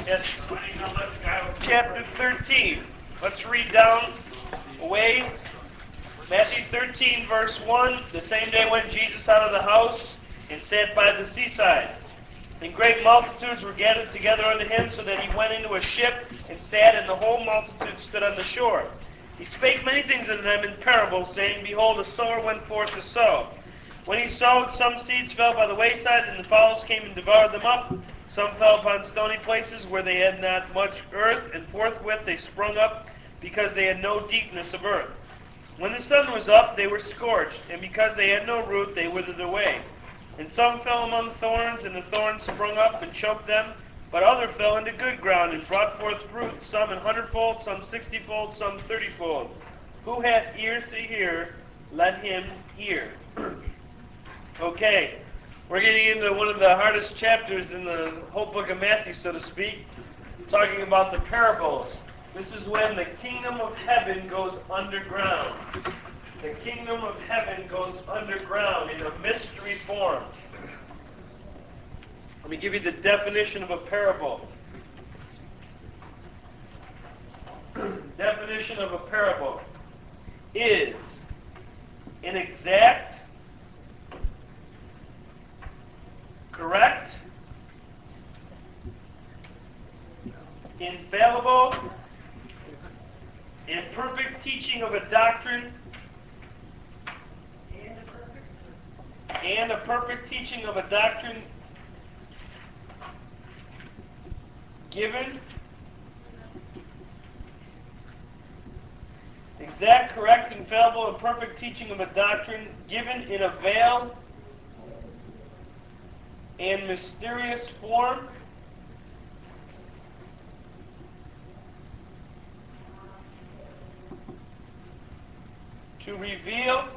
Yes, chapter 13. Let's read down away. Matthew 13, verse 1. The same day went Jesus out of the house and sat by the seaside. And great multitudes were gathered together unto him, so that he went into a ship and sat, and the whole multitude stood on the shore. He spake many things unto them in parables, saying, Behold, a sower went forth to sow. When he sowed, some seeds fell by the wayside, and the fowls came and devoured them up. Some fell upon stony places where they had not much earth, and forthwith they sprung up, because they had no deepness of earth. When the sun was up, they were scorched, and because they had no root, they withered away. And some fell among thorns, and the thorns sprung up and choked them. But other fell into good ground, and brought forth fruit, some an hundredfold, some 60-fold, some 30-fold. Who hath ears to hear, let him hear. Okay, we're getting into one of the hardest chapters in the whole book of Matthew, so to speak, talking about the parables. This is when the kingdom of heaven goes underground. The kingdom of heaven goes underground in a mystery form. Let me give you the definition of a parable. Definition of a parable is an exact, correct, infallible, and perfect teaching of a doctrine, and a perfect teaching of a doctrine given, exact, correct, infallible, and perfect teaching of a doctrine given in a veiled and mysterious form to reveal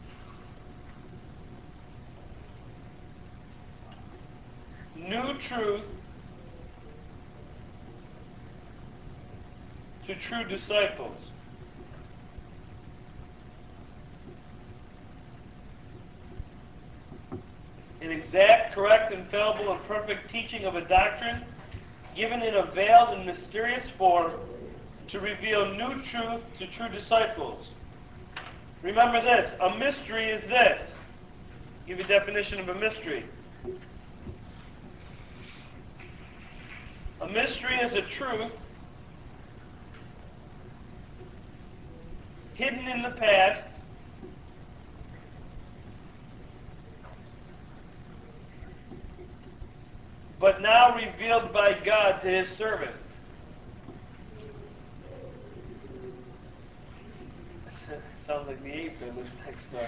new truth to true disciples. An exact, correct, infallible, and perfect teaching of a doctrine given in a veiled and mysterious form to reveal new truth to true disciples. Remember this, a mystery is this. I'll give you a definition of a mystery. A mystery is a truth hidden in the past, but now revealed by God to his servants. Sounds like the apes in this next part.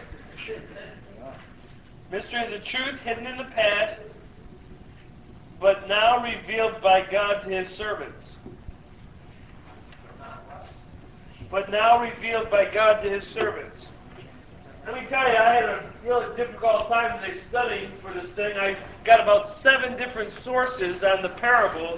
Mystery is a truth hidden in the past, but now revealed by God to his servants. But now revealed by God to his servants. Let me tell you, I had a really difficult time today studying for this thing. I got about 7 different sources on the parables.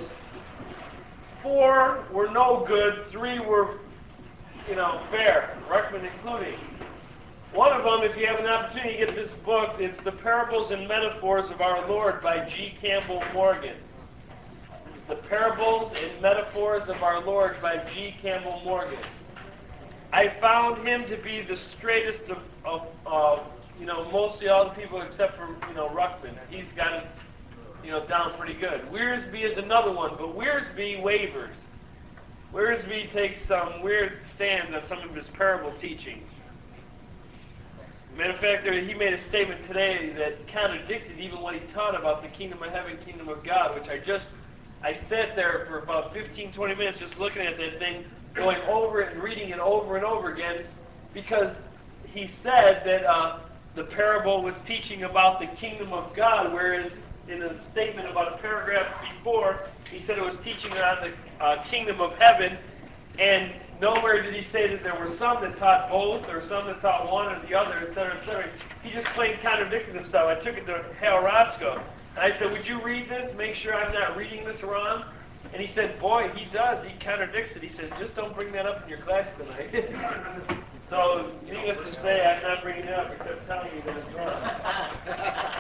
4 were no good, 3 were, fair, Ruckman including. One of them, if you have an opportunity to get this book, it's The Parables and Metaphors of Our Lord by G. Campbell Morgan. The Parables and Metaphors of Our Lord by G. Campbell Morgan. I found him to be the straightest of mostly all the people except for, Ruckman. He's got it, down pretty good. Wiersbe is another one, but Wiersbe wavers. Wiersbe takes some weird stands on some of his parable teachings. Matter of fact, he made a statement today that contradicted even what he taught about the kingdom of heaven, kingdom of God, which I sat there for about 15, 20 minutes just looking at that thing, going over it and reading it over and over again, because he said that the parable was teaching about the kingdom of God, whereas in a statement about a paragraph before, he said it was teaching on the kingdom of heaven, and nowhere did he say that there were some that taught both, or some that taught one or the other, etc., etc. He just plain contradicted himself. I took it to Hal Roscoe, and I said, would you read this, make sure I'm not reading this wrong? And he said, boy, he does. He contradicts it. He says, just don't bring that up in your class tonight. So, needless to say, I'm not bringing it up except telling you that it's wrong.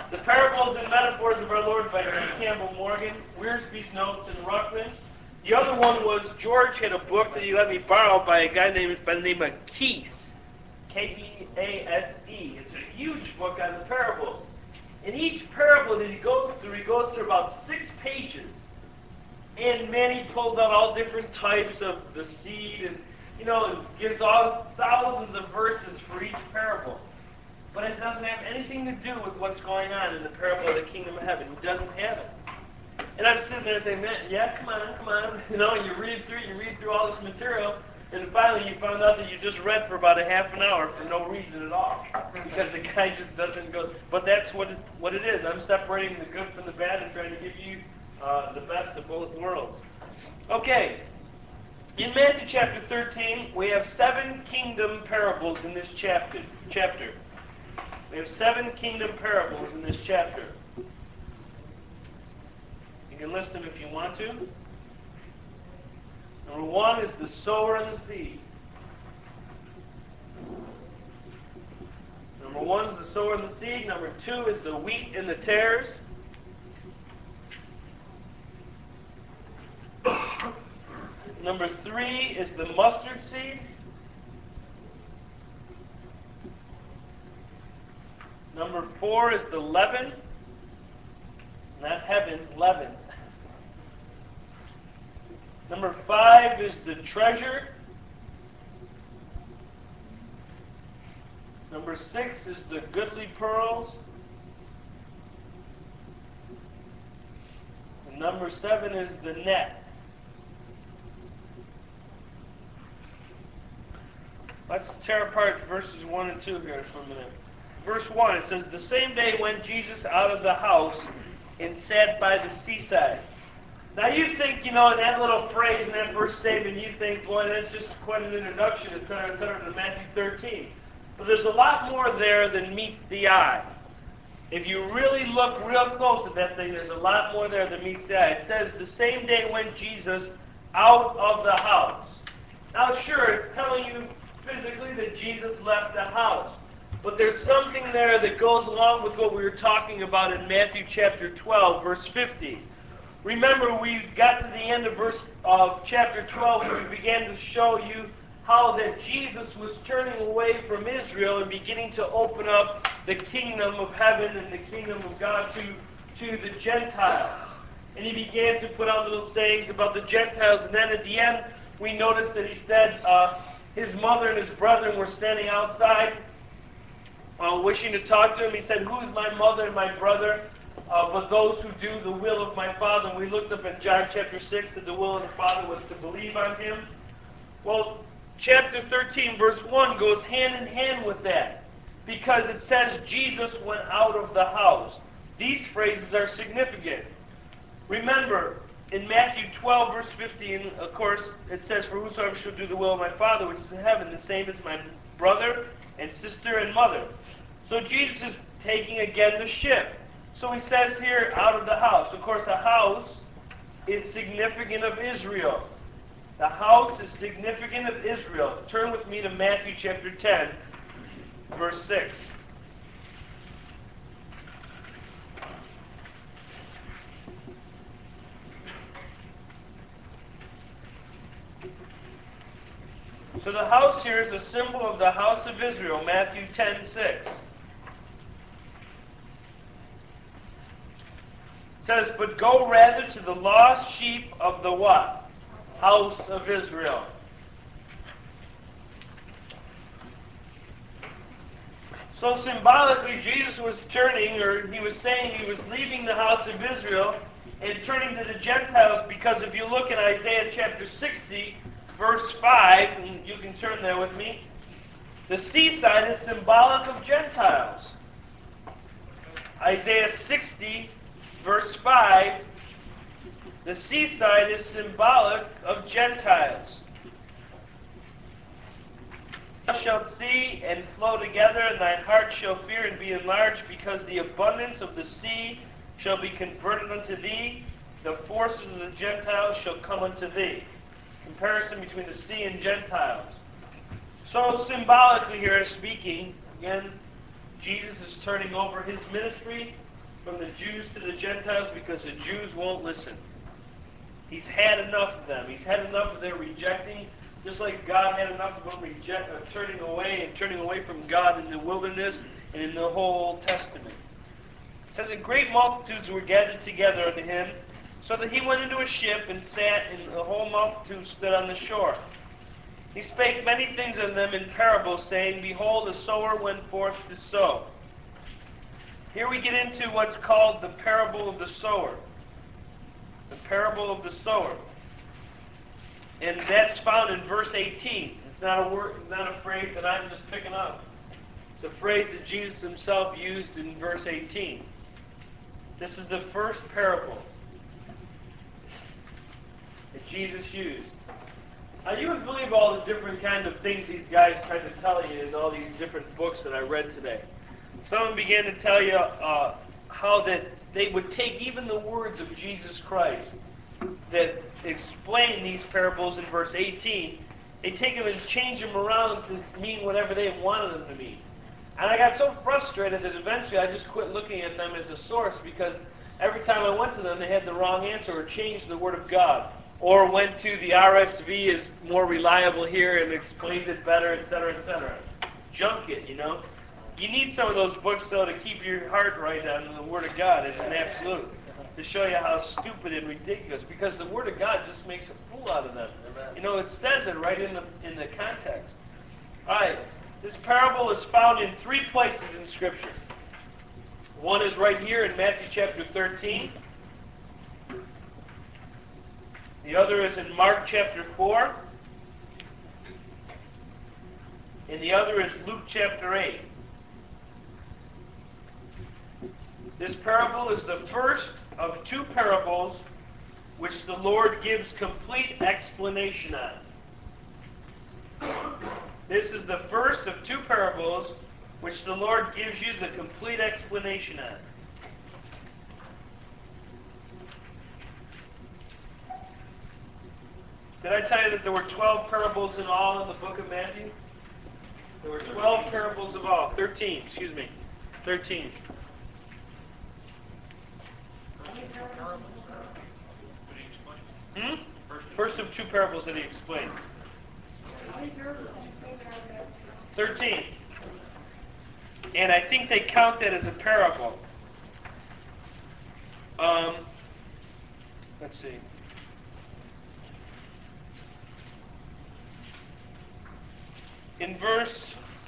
The Parables and Metaphors of Our Lord by D. Campbell Morgan, Wiersbe's Notes, and Ruckman. The other one was George had a book that he let me borrow by a guy by the name of Kease, K-E-A-S-E. It's a huge book on the parables. In each parable that he goes through about 6 pages. And man, he pulls out all different types of the seed and, gives all thousands of verses for each parable. But it doesn't have anything to do with what's going on in the parable of the kingdom of heaven. He doesn't have it. And I'm sitting there saying, man, yeah, come on. And you read through all this material, and finally you found out that you just read for about a half an hour for no reason at all. Because the guy just doesn't go. But that's what it is. I'm separating the good from the bad and trying to give you the best of both worlds. Okay. In Matthew chapter 13, we have 7 kingdom parables in this chapter. We have 7 kingdom parables in this chapter. You can list them if you want to. Number 1 is the sower and the seed. Number 1 is the sower and the seed. Number 2 is the wheat and the tares. Number 3 is the mustard seed. Number 4 is the leaven. Not heaven, leaven. Number 5 is the treasure. Number 6 is the goodly pearls. And number 7 is the net. Let's tear apart verses 1 and 2 here for a minute. Verse 1, it says, "The same day went Jesus out of the house and sat by the seaside." Now you think, in that little phrase in that first statement, you think, boy, that's just quite an introduction, etc., to Matthew 13. But there's a lot more there than meets the eye. If you really look real close at that thing, there's a lot more there than meets the eye. It says, "The same day went Jesus out of the house." Now sure, it's telling you physically that Jesus left the house. But there's something there that goes along with what we were talking about in Matthew chapter 12, verse 50. Remember, we got to the end of chapter 12 and we began to show you how that Jesus was turning away from Israel and beginning to open up the kingdom of heaven and the kingdom of God to the Gentiles. And he began to put out little sayings about the Gentiles. And then at the end, we noticed that he said his mother and his brethren were standing outside wishing to talk to him. He said, "Who's my mother and my brother? But those who do the will of my Father." And we looked up in John chapter 6 that the will of the Father was to believe on him. Well, chapter 13, verse 1 goes hand in hand with that, because it says Jesus went out of the house. These phrases are significant. Remember, in Matthew 12, verse 15, of course, it says, "For whosoever shall do the will of my Father which is in heaven, the same is my brother and sister and mother." So Jesus is taking again the ship. So he says here, out of the house. Of course, a house is significant of Israel. The house is significant of Israel. Turn with me to Matthew chapter 10, verse 6. So the house here is a symbol of the house of Israel, Matthew 10:6. It says, "But go rather to the lost sheep of the" what? House of Israel. So symbolically, Jesus was turning, or he was saying he was leaving the house of Israel and turning to the Gentiles, because if you look at Isaiah chapter 60, verse 5, and you can turn there with me, the seaside is symbolic of Gentiles. Isaiah 60, verse 5, the seaside is symbolic of Gentiles. "Thou shalt see and flow together, and thine heart shall fear and be enlarged, because the abundance of the sea shall be converted unto thee. The forces of the Gentiles shall come unto thee." Comparison between the sea and Gentiles. So symbolically here speaking, again, Jesus is turning over his ministry from the Jews to the Gentiles because the Jews won't listen. He's had enough of them. He's had enough of their rejecting, just like God had enough of them turning away from God in the wilderness and in the whole Old Testament. It says, and great multitudes were gathered together unto him, so that he went into a ship and sat, and the whole multitude stood on the shore. He spake many things unto them in parables, saying, behold, a sower went forth to sow. Here we get into what's called the parable of the sower. The parable of the sower. And that's found in verse 18. It's not a word, not a phrase that I'm just picking up. It's a phrase that Jesus himself used in verse 18. This is the first parable that Jesus used. Now you would believe all the different kind of things these guys tried to tell you in all these different books that I read today. Someone began to tell you how that they would take even the words of Jesus Christ that explain these parables in verse 18, they take them and change them around to mean whatever they wanted them to mean. And I got so frustrated that eventually I just quit looking at them as a source, because every time I went to them they had the wrong answer or changed the Word of God, or went to the RSV is more reliable here and explains it better, etc., etc. Junk it, you know. You need some of those books, though, to keep your heart right on the Word of God as an absolute, to show you how stupid and ridiculous, because the Word of God just makes a fool out of them. You know, it says it right in the context. All right, this parable is found in 3 places in Scripture. One is right here in Matthew chapter 13. The other is in Mark chapter 4. And the other is Luke chapter 8. This parable is the first of 2 parables which the Lord gives complete explanation on. This is the first of 2 parables which the Lord gives you the complete explanation on. Did I tell you that there were 12 parables in all in the book of Matthew? There were 12 parables of all. 13, excuse me. 13. First of 2 parables that he explained. 13. And I think they count that as a parable. Let's see. In verse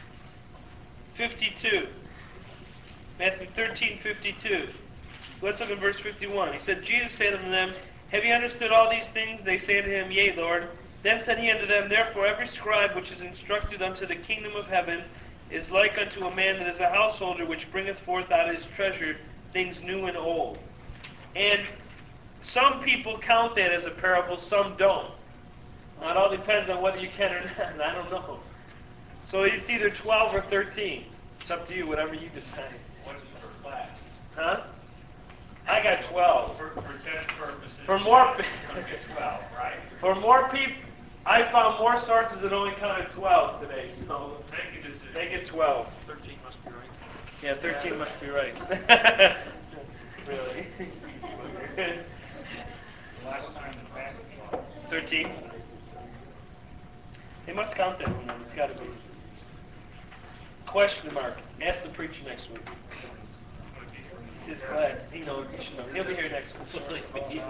52, Matthew 13:52. Let's look at verse 51. He said, Jesus said unto them, have ye understood all these things? They say unto him, yea, Lord. Then said he unto them, therefore every scribe which is instructed unto the kingdom of heaven is like unto a man that is a householder, which bringeth forth out of his treasure things new and old. And some people count that as a parable, some don't. Now, it all depends on whether you can or not. I don't know. So it's either 12 or 13. It's up to you, whatever you decide. What's it for class? Huh? I got 12. For test purposes. For more, You're going to get 12, right? for more people, I found more sources that only counted 12 today. So Make a decision. make it 12. 13 must be right. Yeah, 13 must be right. Really? Last time the basketball. 13. They must count that one. It's got to be. Question mark. Ask the preacher next week. It's his class. He knows. He should know. He'll be here next week.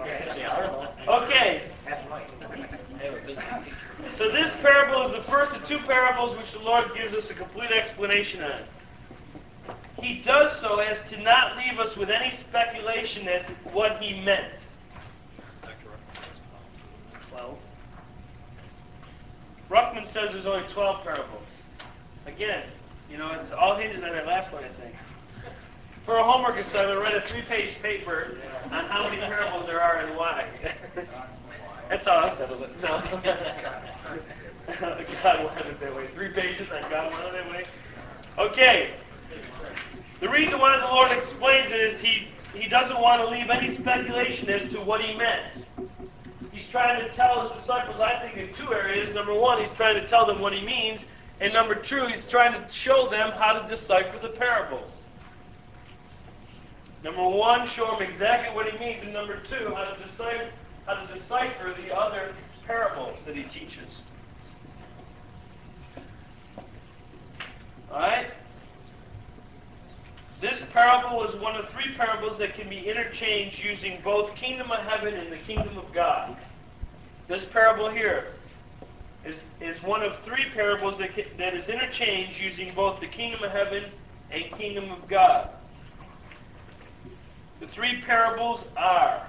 Okay. So this parable is the first of 2 parables which the Lord gives us a complete explanation on. He does so as to not leave us with any speculation as to what he meant. 12. Ruckman says there's only 12 parables. Again, you know, it's all hinges on that last one, I think. For a homework assignment, write a 3-page paper on how many parables there are and why. That's how I settled it. No. God wanted it that way. 3 pages on God wanted it that way. Okay. The reason why the Lord explains it is he doesn't want to leave any speculation as to what he meant. He's trying to tell his disciples, I think, in 2 areas. Number 1, he's trying to tell them what he means. And number 2, he's trying to show them how to decipher the parables. Number one, show him exactly what he means, and number two, how to decipher the other parables that he teaches. Alright? This parable is one of three parables that can be interchanged using both kingdom of heaven and the kingdom of God. This parable here is one of three parables that is interchanged using both the kingdom of heaven and kingdom of God. The three parables are: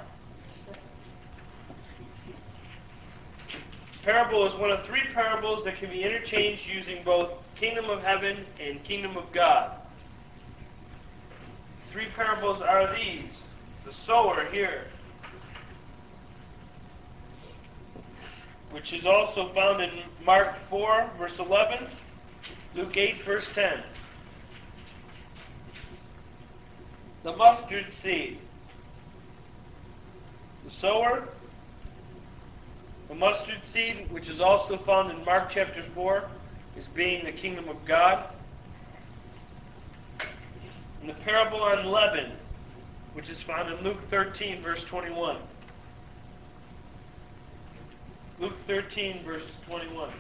parable is one of three parables that can be interchanged using both kingdom of heaven and kingdom of God. Three parables are these: the sower here, which is also found in Mark 4, verse 11, Luke 8, verse 10. The mustard seed. The sower, the mustard seed, which is also found in Mark chapter 4, is being the kingdom of God. And the parable on leaven, which is found in Luke 13, verse 21. Luke 13, verse 21.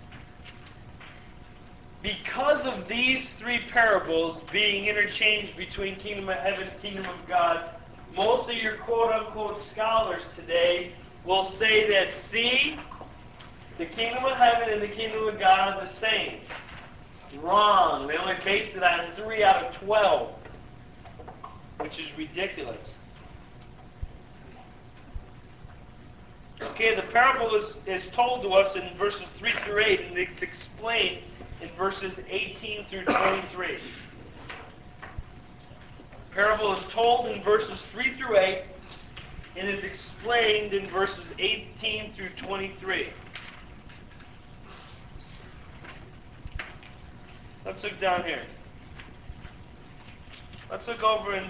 Because of these three parables being interchanged between kingdom of heaven and kingdom of God, most of your quote-unquote scholars today will say that, see, the kingdom of heaven and the kingdom of God are the same. Wrong. They only base it on 3 out of 12, which is ridiculous. Okay, the parable is told to us in verses 3 through 8, and it's explained in verses 18 through 23. The parable is told in verses 3 through 8, and is explained in verses 18 through 23. Let's look down here. Let's look over in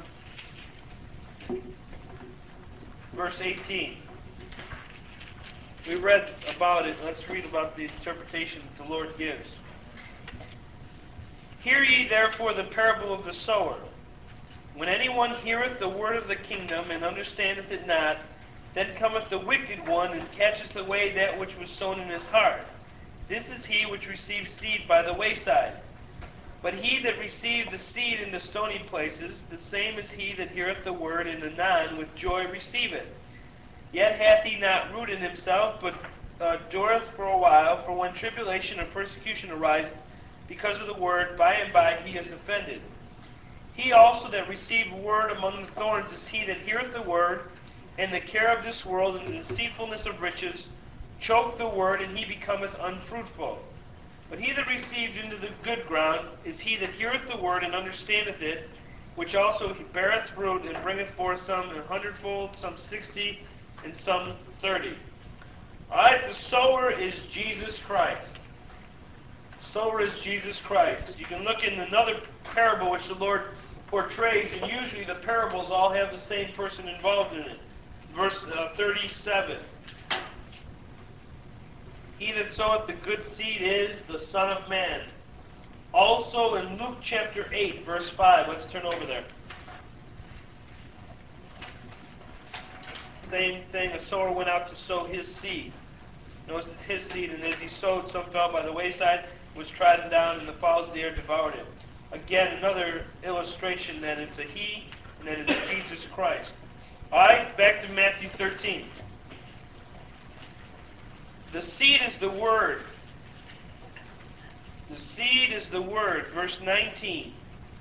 verse 18. We read about it. Let's read about the interpretation that the Lord gives. Hear ye therefore the parable of the sower. When anyone heareth the word of the kingdom, and understandeth it not, then cometh the wicked one, and catcheth away that which was sown in his heart. This is he which received seed by the wayside. But he that received the seed in the stony places, the same is he that heareth the word, and anon with joy receiveth. Yet hath he not root in himself, but dureth for a while. For when tribulation or persecution ariseth because of the word, by and by he is offended. He also that received word among the thorns is he that heareth the word, and the care of this world and the deceitfulness of riches choke the word, and he becometh unfruitful. But he that received into the good ground is he that heareth the word, and understandeth it, which also beareth fruit, and bringeth forth some 100-fold, some 60, and some 30. Alright, the sower is Jesus Christ. The sower is Jesus Christ. You can look in another parable which the Lord portrays, and usually the parables all have the same person involved in it. Verse 37. He that soweth the good seed is the Son of Man. Also in Luke chapter 8, verse 5. Let's turn over there. Same thing, a sower went out to sow his seed. Notice that his seed, and as he sowed, some fell by the wayside, was trodden down, and the fowls of the air devoured it. Again, another illustration that it's a he, and that it's Jesus Christ. Alright, back to Matthew 13. The seed is the word. The seed is the word. Verse 19.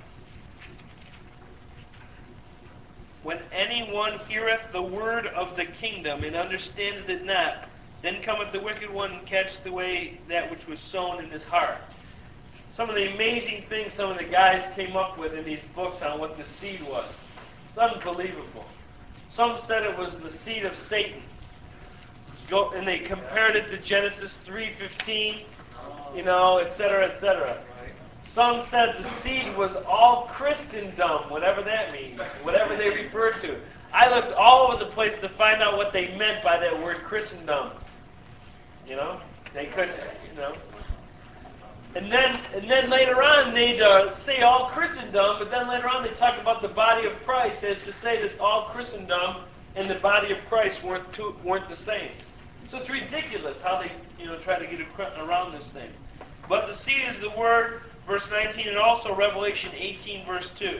When anyone heareth the word of the kingdom, and understandeth it not, then cometh the wicked one, and catcheth away that which was sown in his heart. Some of the amazing things some of the guys came up with in these books on what the seed was. It's unbelievable. Some said it was the seed of Satan. And they compared it to Genesis 3:15, etc., etc. Some said the seed was all Christendom, whatever that means, whatever they refer to. I looked all over the place to find out what they meant by that word Christendom. They couldn't, And then later on they'd say all Christendom, but then later on they talk about the body of Christ as to say that all Christendom and the body of Christ weren't the same. So it's ridiculous how they try to get around this thing. But the seed is the word, verse 19, and also Revelation 18, verse 2.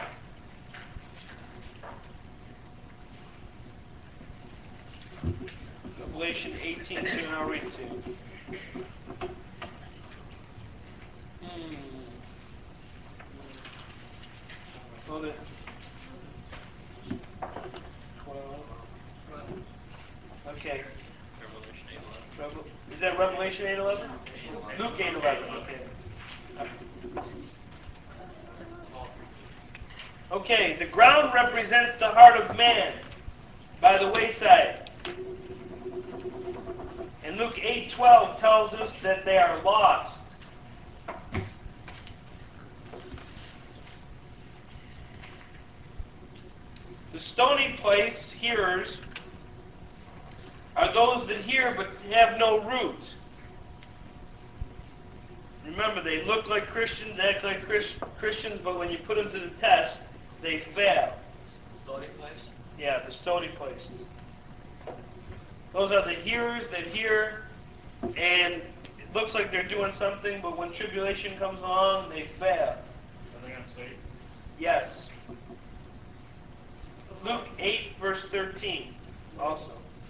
Revelation 18, 2, and I'll read it to you. Hold it. 12. Okay. Is that Revelation 8:11? Luke 8:11. Okay. Okay. The ground represents the heart of man by the wayside. And Luke 8:12 tells us that they are lost. The stony place, hearers, are those that hear but have no root. Remember, they look like Christians, act like Christians, but when you put them to the test, they fail. Stony place? Yeah, the stony place. Those are the hearers that hear, and it looks like they're doing something, but when tribulation comes along, they fail. Are they unsaved? Yes. Luke 8, verse 13, also.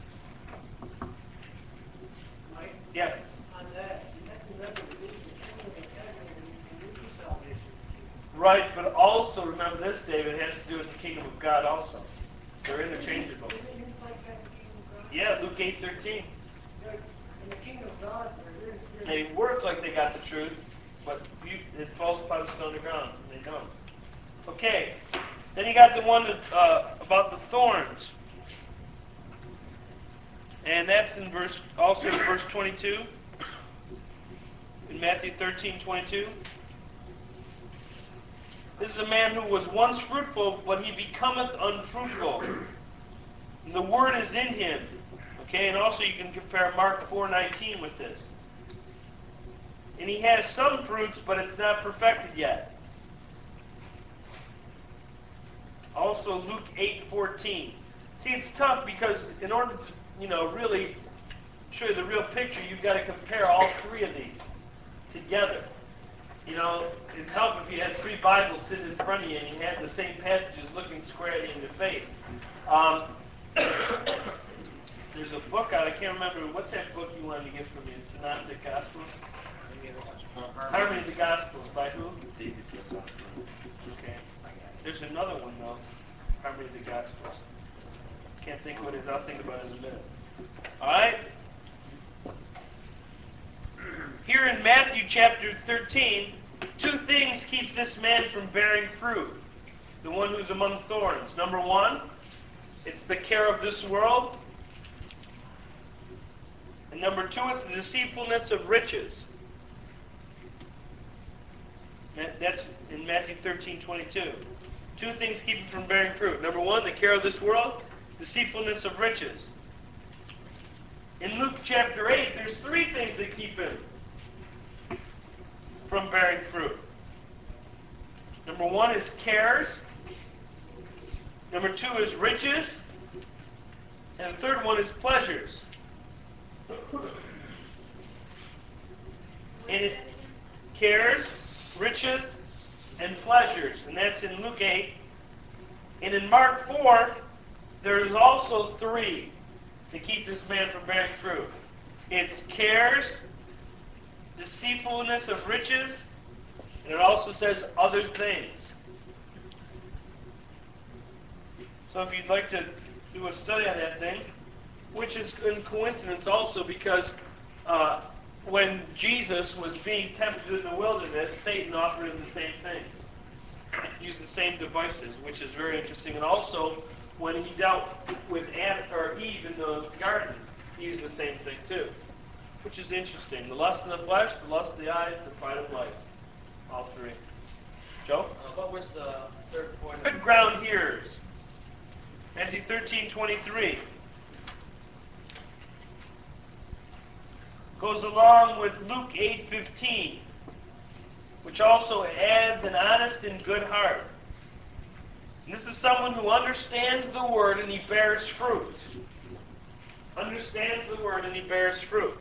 Mike? Yeah. On that, you have to remember that this is the kingdom of heaven and you can lose your salvation. Right, but also remember this, David, it has to do with the kingdom of God also. They're interchangeable. Isn't Luke like that, the kingdom of God? Yeah, Luke 8:13. Good. In the kingdom of God, They work like they got the truth, but it falls upon stony ground, and they don't. Okay, then you got the one that, about the thorns. And that's in verse 22. In Matthew 13:22. This is a man who was once fruitful, but he becometh unfruitful. And the word is in him. Okay, and also you can compare Mark 4:19 with this. And he has some fruits, but it's not perfected yet. Also Luke 8:14. See, it's tough because in order to, really show you the real picture, you've got to compare all three of these together. It'd help if you had three Bibles sitting in front of you and you had the same passages looking square at you in the face. There's a book out, I can't remember, what's that book you wanted to get from me? Synoptic Gospels? Harmony of the Gospels, by who? David Gilson. Okay. There's another one, though, Harmony of the Gospels. Can't think what it is, I'll think about it in a minute. Alright? Here in Matthew chapter 13, two things keep this man from bearing fruit. The one who's among thorns. Number one, it's the care of this world. And number two, it's the deceitfulness of riches. That's in Matthew 13:22. Two things keep him from bearing fruit. Number one, the care of this world, deceitfulness of riches. In Luke chapter 8, there's three things that keep him from bearing fruit. Number one is cares. Number two is riches. And the third one is pleasures. And it cares, riches, and pleasures. And that's in Luke 8. And in Mark 4, there's also three to keep this man from bearing fruit. It's cares, deceitfulness of riches, and it also says other things. So if you'd like to do a study on that thing, which is in coincidence also because when Jesus was being tempted in the wilderness, Satan offered him the same things. Used the same devices, which is very interesting. And also, when he dealt with Eve in the garden, he used the same thing too, which is interesting. The lust of the flesh, the lust of the eyes, the pride of life. All three. Joe? What was the third point? Good ground hearers. Matthew 13:23. Goes along with Luke 8:15. which also adds an honest and good heart. And this is someone who understands the word and he bears fruit. Understands the word and he bears fruit.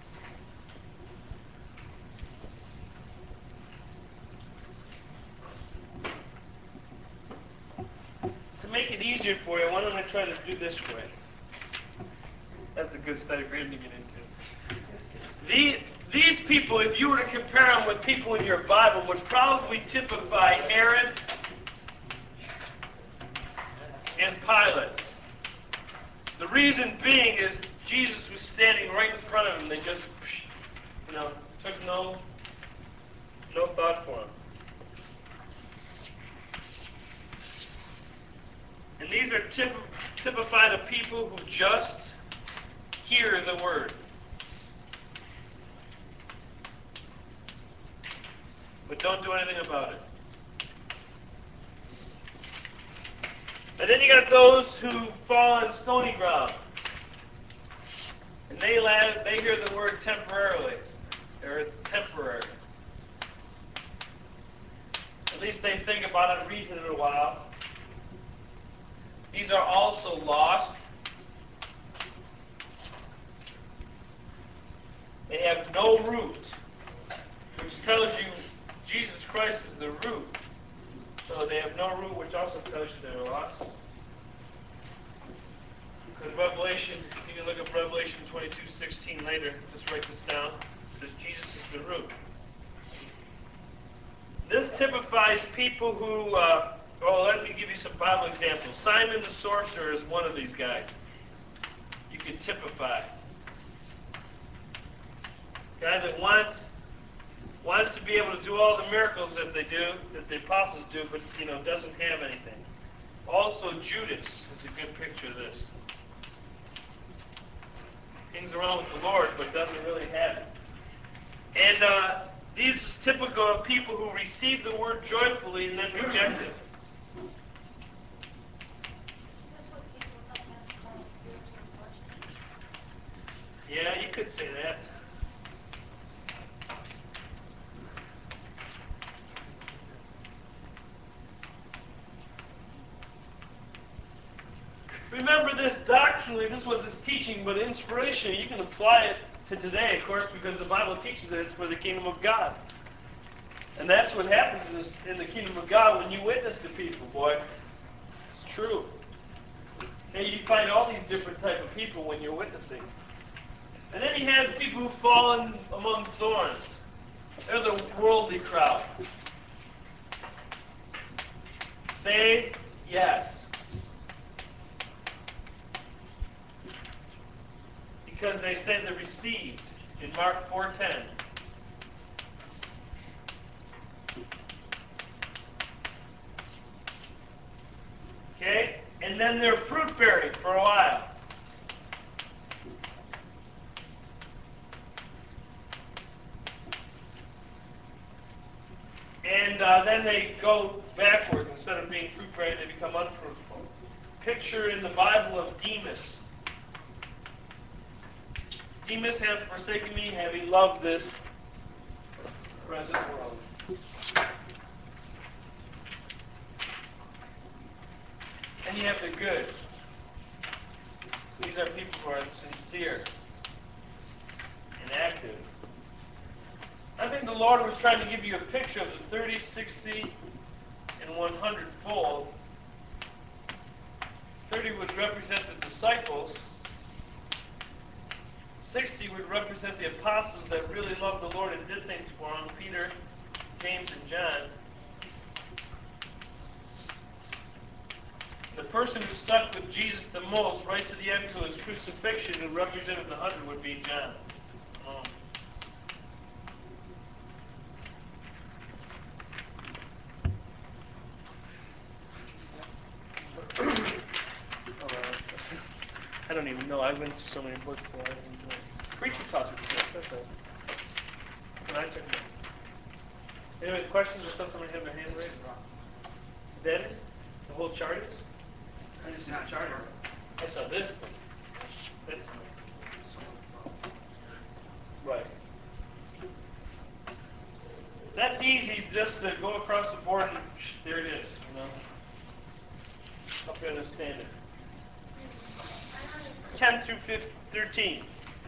To make it easier for you, why don't I try to do this way? That's a good study for him to get into. These people, if you were to compare them with people in your Bible, would probably typify Herod and Pilate. The reason being is Jesus was standing right in front of them. They just, took no thought for him. And these are typified of people who just hear the word, but don't do anything about it. And then you got those who fall on stony ground. And they hear the word temporarily, or it's temporary. At least they think about it, reason it a while. These are also lost. They have no root, which tells you Jesus Christ is the root. So they have no root, which also tells you they're lost. Because Revelation, you can look up Revelation 22:16 later. Just write this down. It says Jesus is the root. This typifies people who, let me give you some Bible examples. Simon the sorcerer is one of these guys. You can typify. Guy that wants to be able to do all the miracles that the apostles do, but doesn't have anything. Also, Judas is a good picture of this. Hangs around with the Lord, but doesn't really have it. And these is typical of people who receive the word joyfully and then reject it. Yeah, you could say that. Remember this doctrinally, this is what this teaching, but inspiration, you can apply it to today, of course, because the Bible teaches that it's for the kingdom of God. And that's what happens in the kingdom of God when you witness to people, boy. It's true. And you find all these different type of people when you're witnessing. And then you have people who fall among thorns. They're the worldly crowd. Say yes. Because they say they received in Mark 4:10. Okay? And then they're fruit bearing for a while. And then they go backwards. Instead of being fruit bearing, they become unfruitful. Picture in the Bible of Demas. Demas hath forsaken me, having loved this present world. And you have the good. These are people who are sincere and active. I think the Lord was trying to give you a picture of the 30, 60, and 100-fold. 30 would represent the disciples. 60 would represent the apostles that really loved the Lord and did things for him, Peter, James, and John. The person who stuck with Jesus the most, right to the end to his crucifixion, who represented the 100, would be John. I don't even know. I went through so many books that I don't even know. Preacher taught me this. Can I check it out? Any questions? I saw somebody have their hand raised. That is? The whole chart is? I just not charter. I saw this. That's right. That's easy just go across the board and there it is, you know. Hope you understand it. 10 through 13.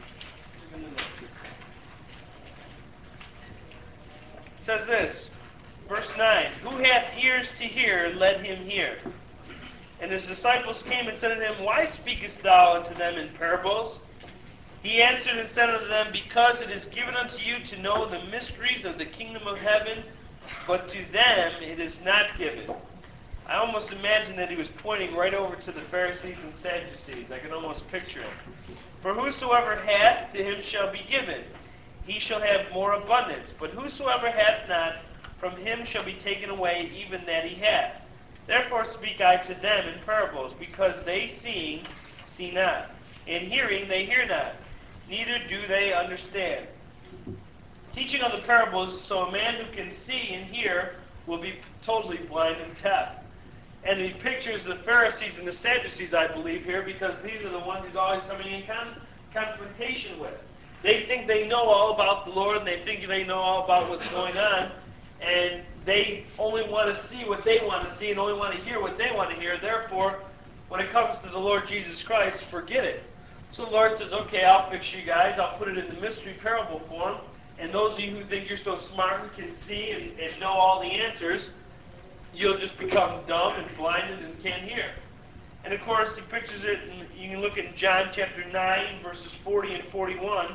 It says this, verse 9, Who hath ears to hear, let him hear. And his disciples came and said unto him, Why speakest thou unto them in parables? He answered and said unto them, Because it is given unto you to know the mysteries of the kingdom of heaven, but to them it is not given. I almost imagine that he was pointing right over to the Pharisees and Sadducees. I can almost picture it. For whosoever hath, to him shall be given. He shall have more abundance. But whosoever hath not, from him shall be taken away even that he hath. Therefore speak I to them in parables, because they seeing see not, and hearing they hear not, neither do they understand. Teaching on the parables, so a man who can see and hear will be totally blind and deaf. And he pictures the Pharisees and the Sadducees, I believe, here, because these are the ones he's always coming in confrontation with. They think they know all about the Lord, and they think they know all about what's going on, and they only want to see what they want to see and only want to hear what they want to hear. Therefore, when it comes to the Lord Jesus Christ, forget it. So the Lord says, okay, I'll fix you guys. I'll put it in the mystery parable form. And those of you who think you're so smart and can see and know all the answers, you'll just become dumb and blinded and can't hear. And of course, he pictures it, and you can look at John chapter 9, verses 40 and 41.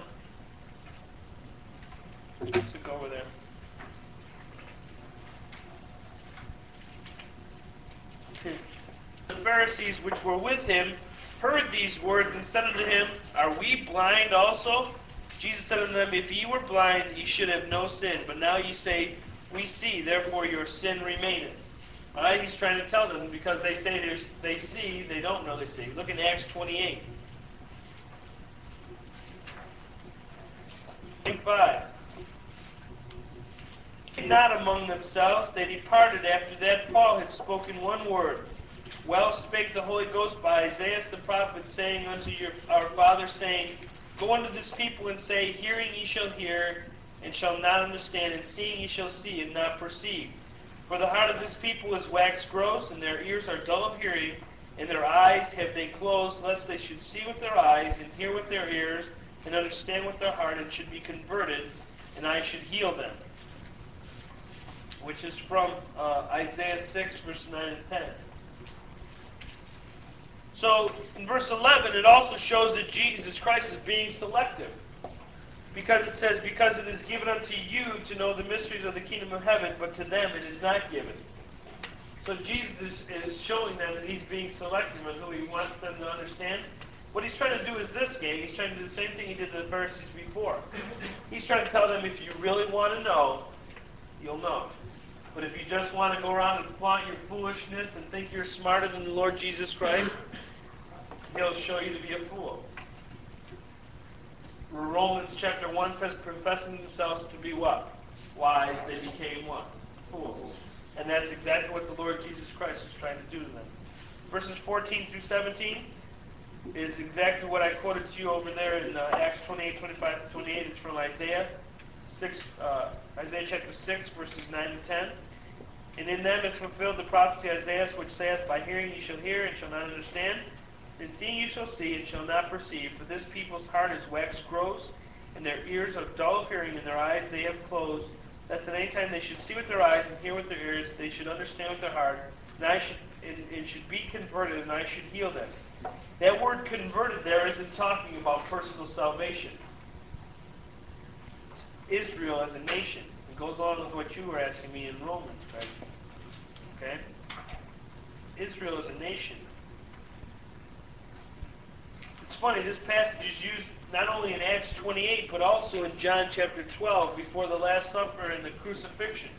Let's go over there. The Pharisees which were with him heard these words and said unto him, Are we blind also? Jesus said unto them, If ye were blind, ye should have no sin. But now ye say, We see, therefore your sin remaineth. All right, he's trying to tell them, because they say they see, they don't know they see. Look in Acts 28. 5. Not among themselves, they departed after that Paul had spoken one word. Well spake the Holy Ghost by Isaiah the prophet, saying unto our father, saying, Go unto this people and say, Hearing ye shall hear, and shall not understand, and seeing ye shall see, and not perceive. For the heart of this people is waxed gross, and their ears are dull of hearing, and their eyes have they closed, lest they should see with their eyes, and hear with their ears, and understand with their heart, and should be converted, and I should heal them. Which is from Isaiah 6, verse 9 and 10. So, in verse 11, it also shows that Jesus Christ is being selective. Because it says, Because it is given unto you to know the mysteries of the kingdom of heaven, but to them it is not given. So Jesus is showing them that he's being selective in who he wants them to understand. What he's trying to do is this, gang. He's trying to do the same thing he did to the Pharisees before. He's trying to tell them, if you really want to know, you'll know. But if you just want to go around and flaunt your foolishness and think you're smarter than the Lord Jesus Christ, he'll show you to be a fool. Romans chapter 1 says, professing themselves to be what? Wise, they became what? Fools. And that's exactly what the Lord Jesus Christ is trying to do to them. Verses 14 through 17 is exactly what I quoted to you over there in Acts 28, 25 to 28. It's from Isaiah chapter 6, verses 9 and 10. And in them is fulfilled the prophecy of Isaiah, which saith, By hearing ye shall hear, and shall not understand, and seeing ye shall see, and shall not perceive. For this people's heart is waxed gross, and their ears are dull of hearing, and their eyes they have closed, lest at any time they should see with their eyes, and hear with their ears, they should understand with their heart, and should be converted, and I should heal them. That word converted there isn't talking about personal salvation. Israel as a nation. It goes along with what you were asking me in Romans, Craig. Okay? Israel as a nation. It's funny, this passage is used not only in Acts 28, but also in John chapter 12, before the Last Supper and the crucifixion.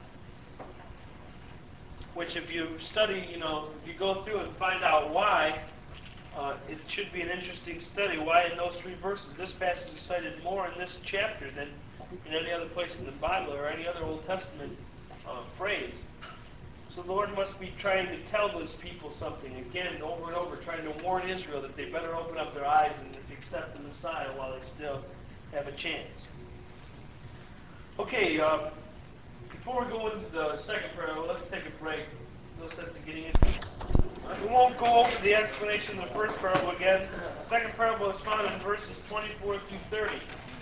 Which if you study, if you go through and find out why, it should be an interesting study. Why in those three verses? This passage is cited more in this chapter than in any other place in the Bible or any other Old Testament phrase. So the Lord must be trying to tell those people something again, over and over, trying to warn Israel that they better open up their eyes and accept the Messiah while they still have a chance. Okay, Before we go into the second parable, let's take a break. No sense in getting into it. We won't go over the explanation of the first parable again. The second parable is found in verses 24 through 30.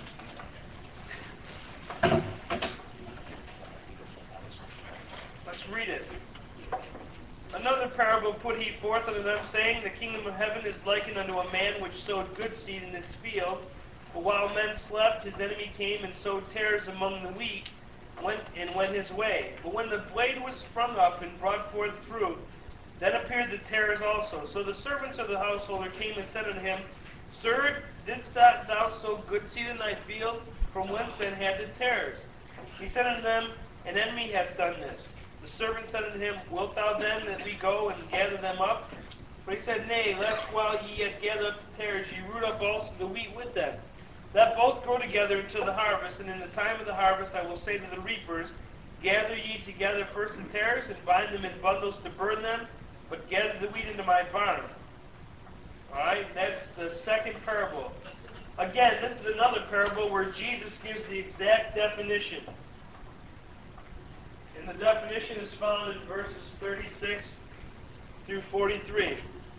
Let's read it. Another parable put he forth unto them, saying, The kingdom of heaven is likened unto a man which sowed good seed in his field. But while men slept, his enemy came and sowed tares among the wheat, and went his way. But when the blade was sprung up and brought forth fruit, then appeared the tares also. So the servants of the householder came and said unto him, Sir, didst thou sow good seed in thy field? From whence then had the tares? He said unto them, An enemy hath done this. The servant said unto him, Wilt thou then that we go and gather them up? But he said, Nay, lest while ye yet gather up the tares, ye root up also the wheat with them. Let both grow together until the harvest, and in the time of the harvest I will say to the reapers, Gather ye together first the tares, and bind them in bundles to burn them, but gather the wheat into my barn. Alright, that's the second parable. Again, this is another parable where Jesus gives the exact definition. And the definition is found in verses 36 through 43.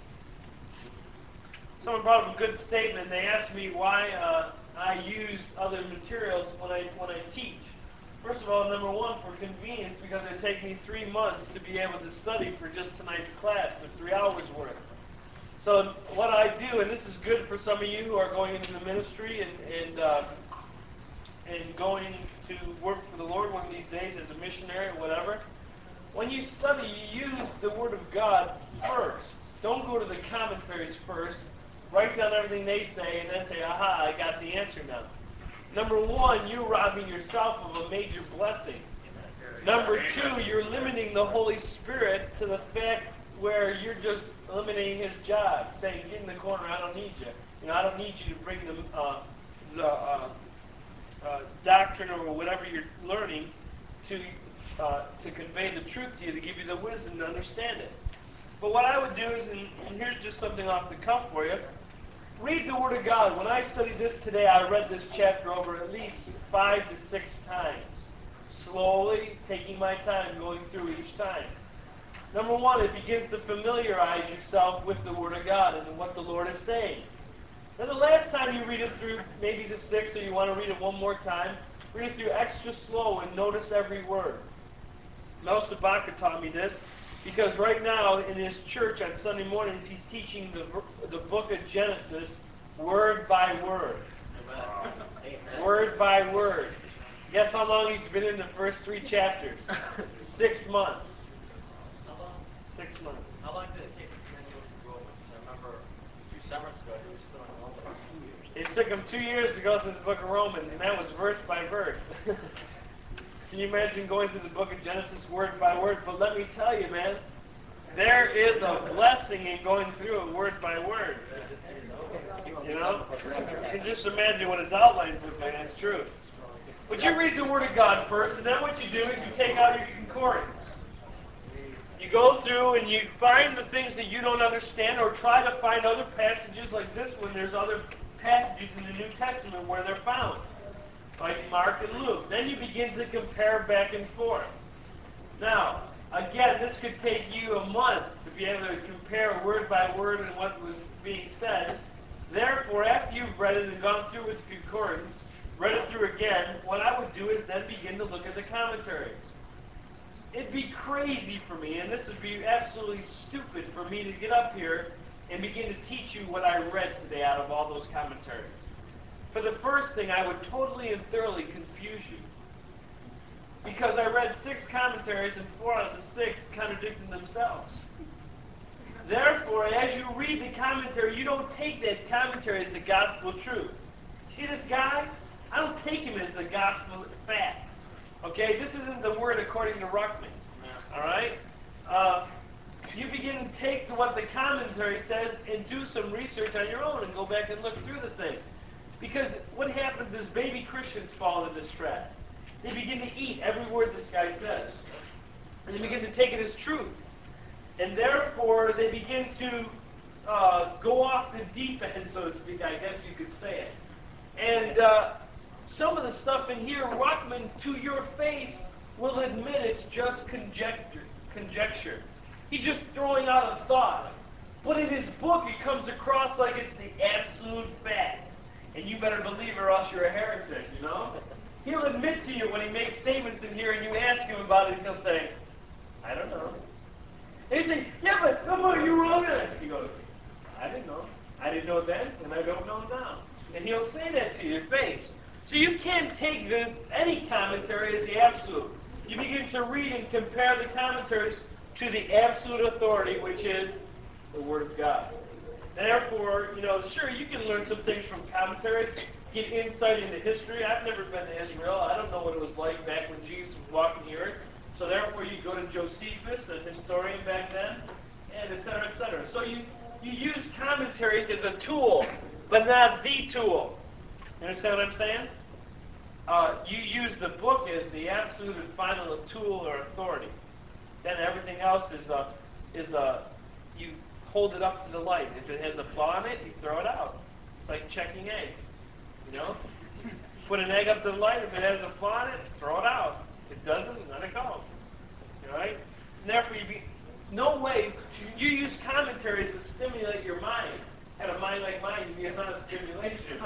Someone brought up a good statement. They asked me why I use other materials when I teach. First of all, number one, for convenience, because it takes me 3 months to be able to study for just tonight's class, for 3 hours worth. So what I do, and this is good for some of you who are going into the ministry and going to work for the Lord one of these days as a missionary or whatever. When you study, you use the Word of God first. Don't go to the commentaries first. Write down everything they say and then say, aha, I got the answer now. Number one, you're robbing yourself of a major blessing. Number two, you're limiting the Holy Spirit to the fact where you're just eliminating His job, saying, get in the corner, I don't need you. I don't need you to bring the doctrine or whatever you're learning to convey the truth to you, to give you the wisdom to understand it. But what I would do is, and here's just something off the cuff for you, read the Word of God. When I studied this today, I read this chapter over at least 5 to 6 times, slowly taking my time going through each time. Number one, it begins to familiarize yourself with the Word of God and what the Lord is saying. Then the last time you read it through, maybe the 6th, or you want to read it one more time, read it through extra slow and notice every word. Mel Sabaka taught me this, because right now in his church on Sunday mornings, he's teaching the book of Genesis word by word. Amen. Word by word. Guess how long he's been in the first 3 chapters? 6 months. 6 months. How long did it take him to go through Romans? I remember 2 summers ago he was still in Romans. It took him 2 years to go through the book of Romans, and that was verse by verse. Can you imagine going through the book of Genesis word by word? But let me tell you, man, there is a blessing in going through it word by word. You can just imagine what his outlines look like. It's true. But you read the Word of God first, and then what you do is you take out your concordance. You go through and you find the things that you don't understand, or try to find other passages like this one. There's other passages in the New Testament where they're found, like Mark and Luke. Then you begin to compare back and forth. Now, again, this could take you a month to be able to compare word by word and what was being said. Therefore, after you've read it and gone through with concordance, read it through again, what I would do is then begin to look at the commentaries. It'd be crazy for me, and this would be absolutely stupid for me to get up here and begin to teach you what I read today out of all those commentaries. For the first thing, I would totally and thoroughly confuse you. Because I read 6 commentaries, and 4 out of the 6 contradicted themselves. Therefore, as you read the commentary, you don't take that commentary as the gospel truth. See this guy? I don't take him as the gospel fact. Okay? This isn't the word according to Ruckman. All right? You begin to take what the commentary says and do some research on your own and go back and look through the thing. Because what happens is baby Christians fall into this trap. They begin to eat every word this guy says. And they begin to take it as truth. And therefore, they begin to go off the deep end, so to speak, I guess you could say it. And some of the stuff in here, Ruckman, to your face, will admit it's just conjecture. He's just throwing out a thought. But in his book, it comes across like it's the absolute fact. And you better believe or else you're a heretic, you know? He'll admit to you when he makes statements in here and you ask him about it, he'll say, I don't know. And you say, yeah, but you wrote it. He goes, I didn't know. I didn't know then, and I don't know now. And he'll say that to your face. So you can't take any commentary as the absolute. You begin to read and compare the commentaries to the absolute authority, which is the Word of God. Therefore, sure, you can learn some things from commentaries, get insight into history. I've never been to Israel. I don't know what it was like back when Jesus was walking the earth. So therefore, you go to Josephus, a historian back then, and et cetera, et cetera. So you use commentaries as a tool, but not the tool. You understand what I'm saying? You use the book as the absolute and final tool or authority. Then everything else is you hold it up to the light. If it has a flaw in it, you throw it out. It's like checking eggs. Put an egg up to the light. If it has a flaw in it, throw it out. If it doesn't, let it go. All right? And therefore, no way. You use commentaries to stimulate your mind. Had a mind like mine, you'd be a ton of stimulation.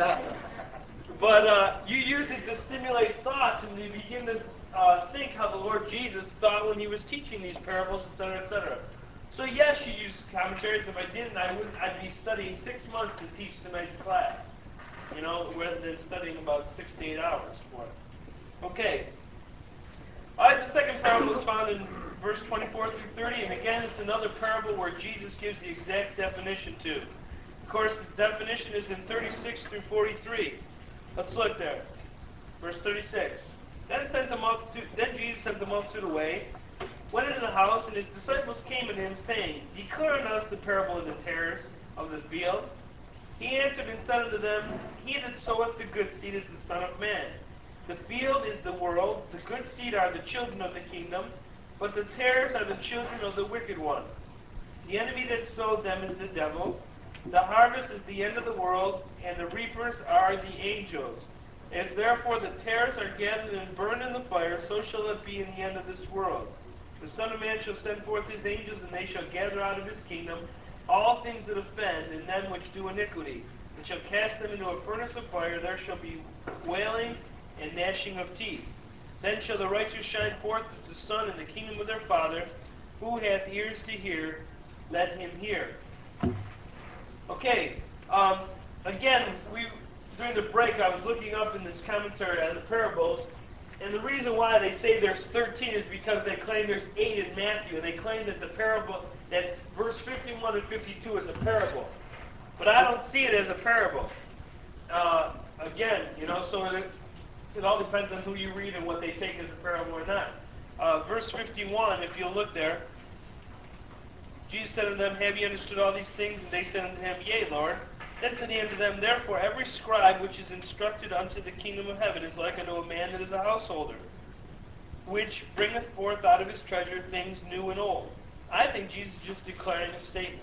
But you use it to stimulate thoughts, and you begin to think how the Lord Jesus thought when he was teaching these parables, etc., etc. So yes, you use commentaries. If I didn't, I'd be studying 6 months to teach tonight's class. Rather than studying about 6 to 8 hours for it. Okay. All right, the second parable is found in verse 24 through 30, and again, it's another parable where Jesus gives the exact definition to. Of course, the definition is in 36 through 43. Let's look there. Verse 36. Then Jesus sent the multitude away, went into the house, and his disciples came to him, saying, Declare unto us the parable of the tares of the field. He answered and said unto them, He that soweth the good seed is the Son of Man. The field is the world, the good seed are the children of the kingdom, but the tares are the children of the wicked one. The enemy that sowed them is the devil. The harvest is the end of the world, and the reapers are the angels. As therefore the tares are gathered and burned in the fire, so shall it be in the end of this world. The Son of Man shall send forth his angels, and they shall gather out of his kingdom all things that offend, and them which do iniquity, and shall cast them into a furnace of fire. There shall be wailing and gnashing of teeth. Then shall the righteous shine forth as the sun in the kingdom of their Father. Who hath ears to hear, let him hear. Okay, again, during the break, I was looking up in this commentary on the parables, and the reason why they say there's 13 is because they claim there's 8 in Matthew, and they claim that the parable, that verse 51 and 52 is a parable. But I don't see it as a parable. Again, so it all depends on who you read and what they take as a parable or not. Verse 51, if you'll look there, Jesus said unto them, Have ye understood all these things? And they said unto him, Yea, Lord. Then said he unto them, Therefore every scribe which is instructed unto the kingdom of heaven is like unto a man that is a householder, which bringeth forth out of his treasure things new and old. I think Jesus is just declaring a statement.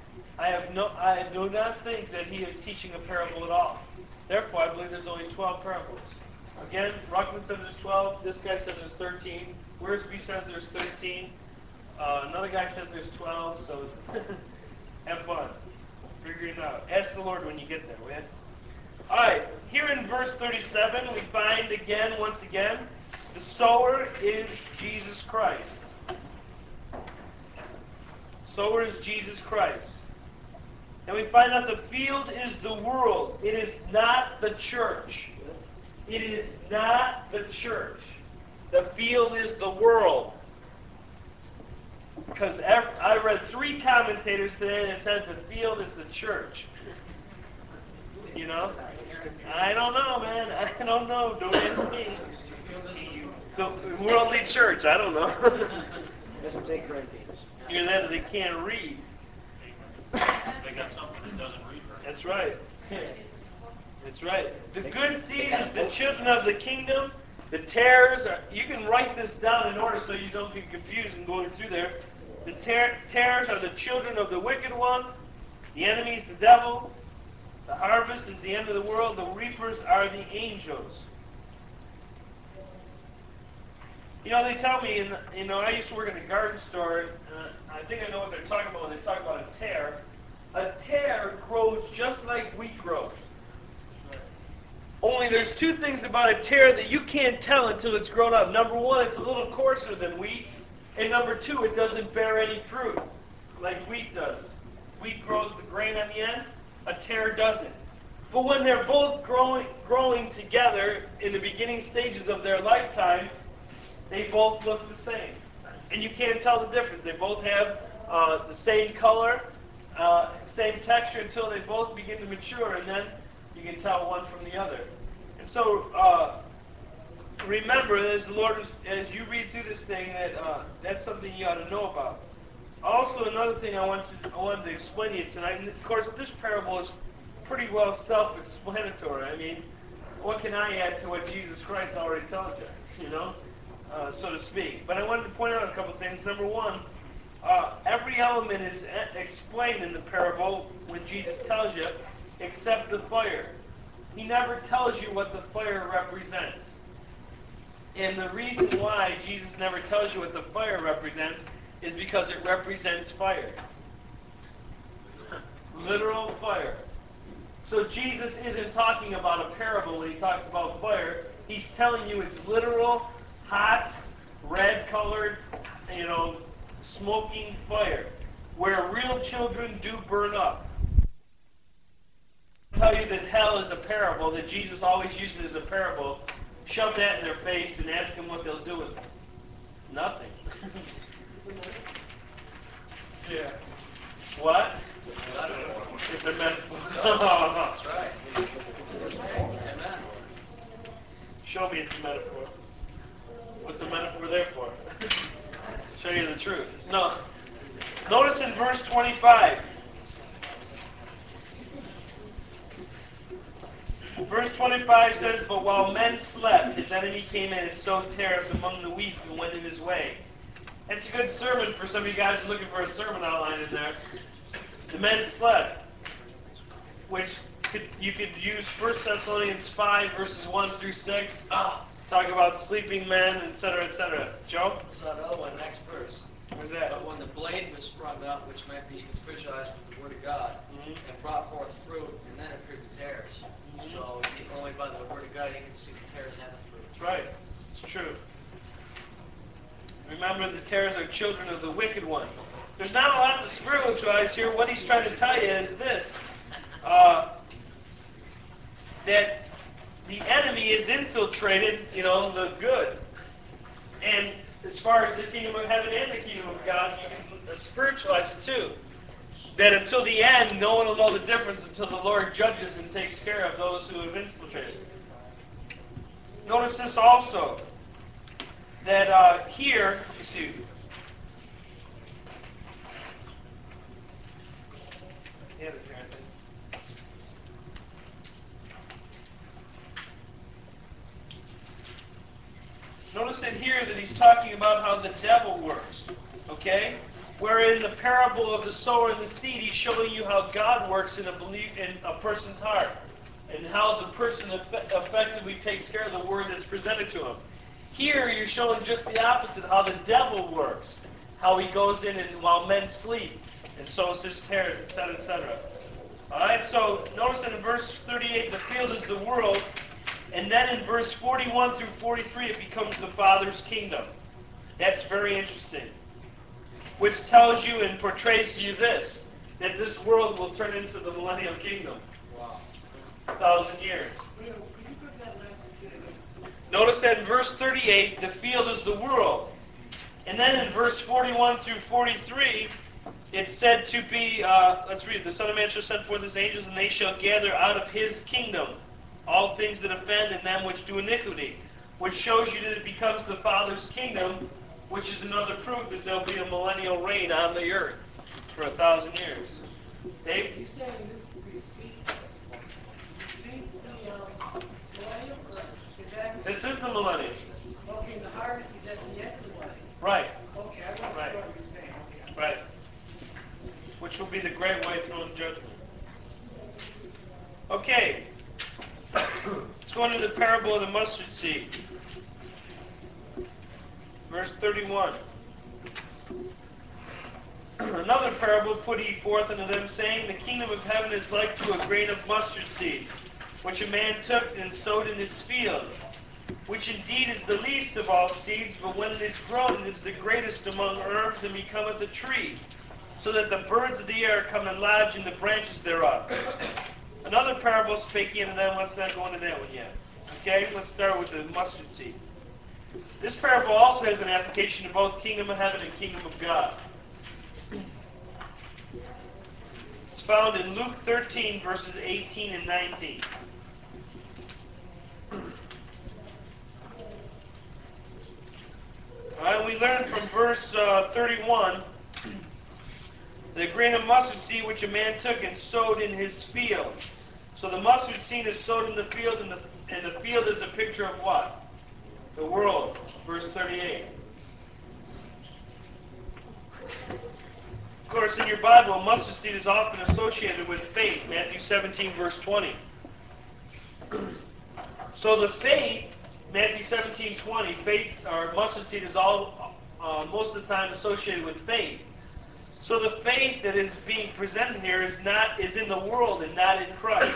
I do not think that he is teaching a parable at all. Therefore, I believe there's only 12 parables. Again, Ruckman says there's 12. This guy says there's 13. Wiersbe says there's 13. Another guy says there's 12. So have fun. Figure it out. Ask the Lord when you get there, will you? All right. Here in verse 37, we find once again, the sower is Jesus Christ. Sower is Jesus Christ. And we find out the field is the world. It is not the church. It is not the church. The field is the world. Because I read 3 commentators today that said the field is the church. I don't know, man. I don't know. Don't ask me. The worldly church. I don't know. Either that or they can't read. They got something that doesn't read right. That's right. That's right. The good seed is the children of the kingdom. The tares are, you can write this down in order so you don't get confused in going through there. The tares are the children of the wicked one. The enemy is the devil. The harvest is the end of the world. The reapers are the angels. They tell me, I used to work in a garden store. I think I know what they're talking about when they talk about a tear. A tear grows just like wheat grows. Only there's two things about a tear that you can't tell until it's grown up. Number one, it's a little coarser than wheat. And number two, it doesn't bear any fruit like wheat does. Wheat grows the grain on the end. A tear doesn't. But when they're both growing together in the beginning stages of their lifetime, they both look the same. And you can't tell the difference. They both have the same color, same texture until they both begin to mature, and then you can tell one from the other. And so remember, as the Lord, as you read through this thing, that's something you ought to know about. Also, another thing I wanted to explain to you tonight, and of course this parable is pretty well self-explanatory. I mean, what can I add to what Jesus Christ already told you, so to speak. But I wanted to point out a couple things. Number one, every element is explained in the parable when Jesus tells you, except the fire. He never tells you what the fire represents. And the reason why Jesus never tells you what the fire represents is because it represents fire. Literal fire. So Jesus isn't talking about a parable when he talks about fire. He's telling you it's literal, hot, red-colored, smoking fire, where real children do burn up. I tell you that hell is a parable, that Jesus always uses as a parable. Shove that in their face and ask them what they'll do with it. Nothing. Yeah. What? It's a metaphor. That's right. Amen. Show me it's a metaphor. What's a metaphor there for? Show you the truth. No. Notice in verse 25. Verse 25 says, "But while men slept, his enemy came in and sowed tares among the wheat and went in his way." It's a good sermon for some of you guys looking for a sermon outline in there. The men slept, which you could use 1 Thessalonians 5, verses 1 through 6. Talk about sleeping men, etc., etc. Joe? So another one, next verse. Where's that? But when the blade was sprung up, which might be even spiritualized with the word of God, and brought forth fruit, and then appeared the tares. So only by the word of God you can see the tares and the fruit. That's right. It's true. Remember, the tares are children of the wicked one. There's not a lot to spiritualize here. What he's trying to tell you is this. That the enemy is infiltrated, the good. And as far as the kingdom of heaven and the kingdom of God, you can spiritualize it too. That until the end, no one will know the difference until the Lord judges and takes care of those who have infiltrated. Notice this also, that here, you see, notice it here that he's talking about how the devil works, okay? Where in the parable of the sower and the seed, he's showing you how God works in a person's heart, and how the person effectively takes care of the word that's presented to him. Here, you're showing just the opposite, how the devil works, how he goes in and while men sleep, and sows his tares, etc., etc. All right, so notice in verse 38, the field is the world, and then in verse 41 through 43, it becomes the Father's kingdom. That's very interesting. Which tells you and portrays to you this, that this world will turn into the millennial kingdom. Wow. 1,000 years. Notice that in verse 38, the field is the world. And then in verse 41 through 43, it's said to be, let's read, the Son of Man shall send forth his angels, and they shall gather out of his kingdom all things that offend and them which do iniquity, which shows you that it becomes the Father's kingdom, which is another proof that there'll be a millennial reign on the earth for 1,000 years. Dave? He's saying this precedes the millennium, or is that? This is the millennium. Okay, the harvest is at the end of the millennium. Right. Okay, I wasn't Right. sure what you were saying. Okay. Right. Which will be the great white throne judgment. Okay. Let's go into the parable of the mustard seed. verse 31. Another parable put he forth unto them, saying, The kingdom of heaven is like to a grain of mustard seed, which a man took and sowed in his field, which indeed is the least of all seeds, but when it is grown, it is the greatest among herbs, and becometh a tree, so that the birds of the air come and lodge in the branches thereof. Another parable spake he unto them. Let's not go into that one yet. Okay, let's start with the mustard seed. This parable also has an application to both kingdom of heaven and kingdom of God. It's found in Luke 13, verses 18 and 19. Alright, we learn from verse 31, the grain of mustard seed which a man took and sowed in his field. So the mustard seed is sowed in the field, and the field is a picture of what? The world. Verse 38. Of course, in your Bible, mustard seed is often associated with faith. Matthew 17, verse 20. So the faith, Matthew 17, 20, faith, or mustard seed is all most of the time associated with faith. So the faith that is being presented here is in the world and not in Christ.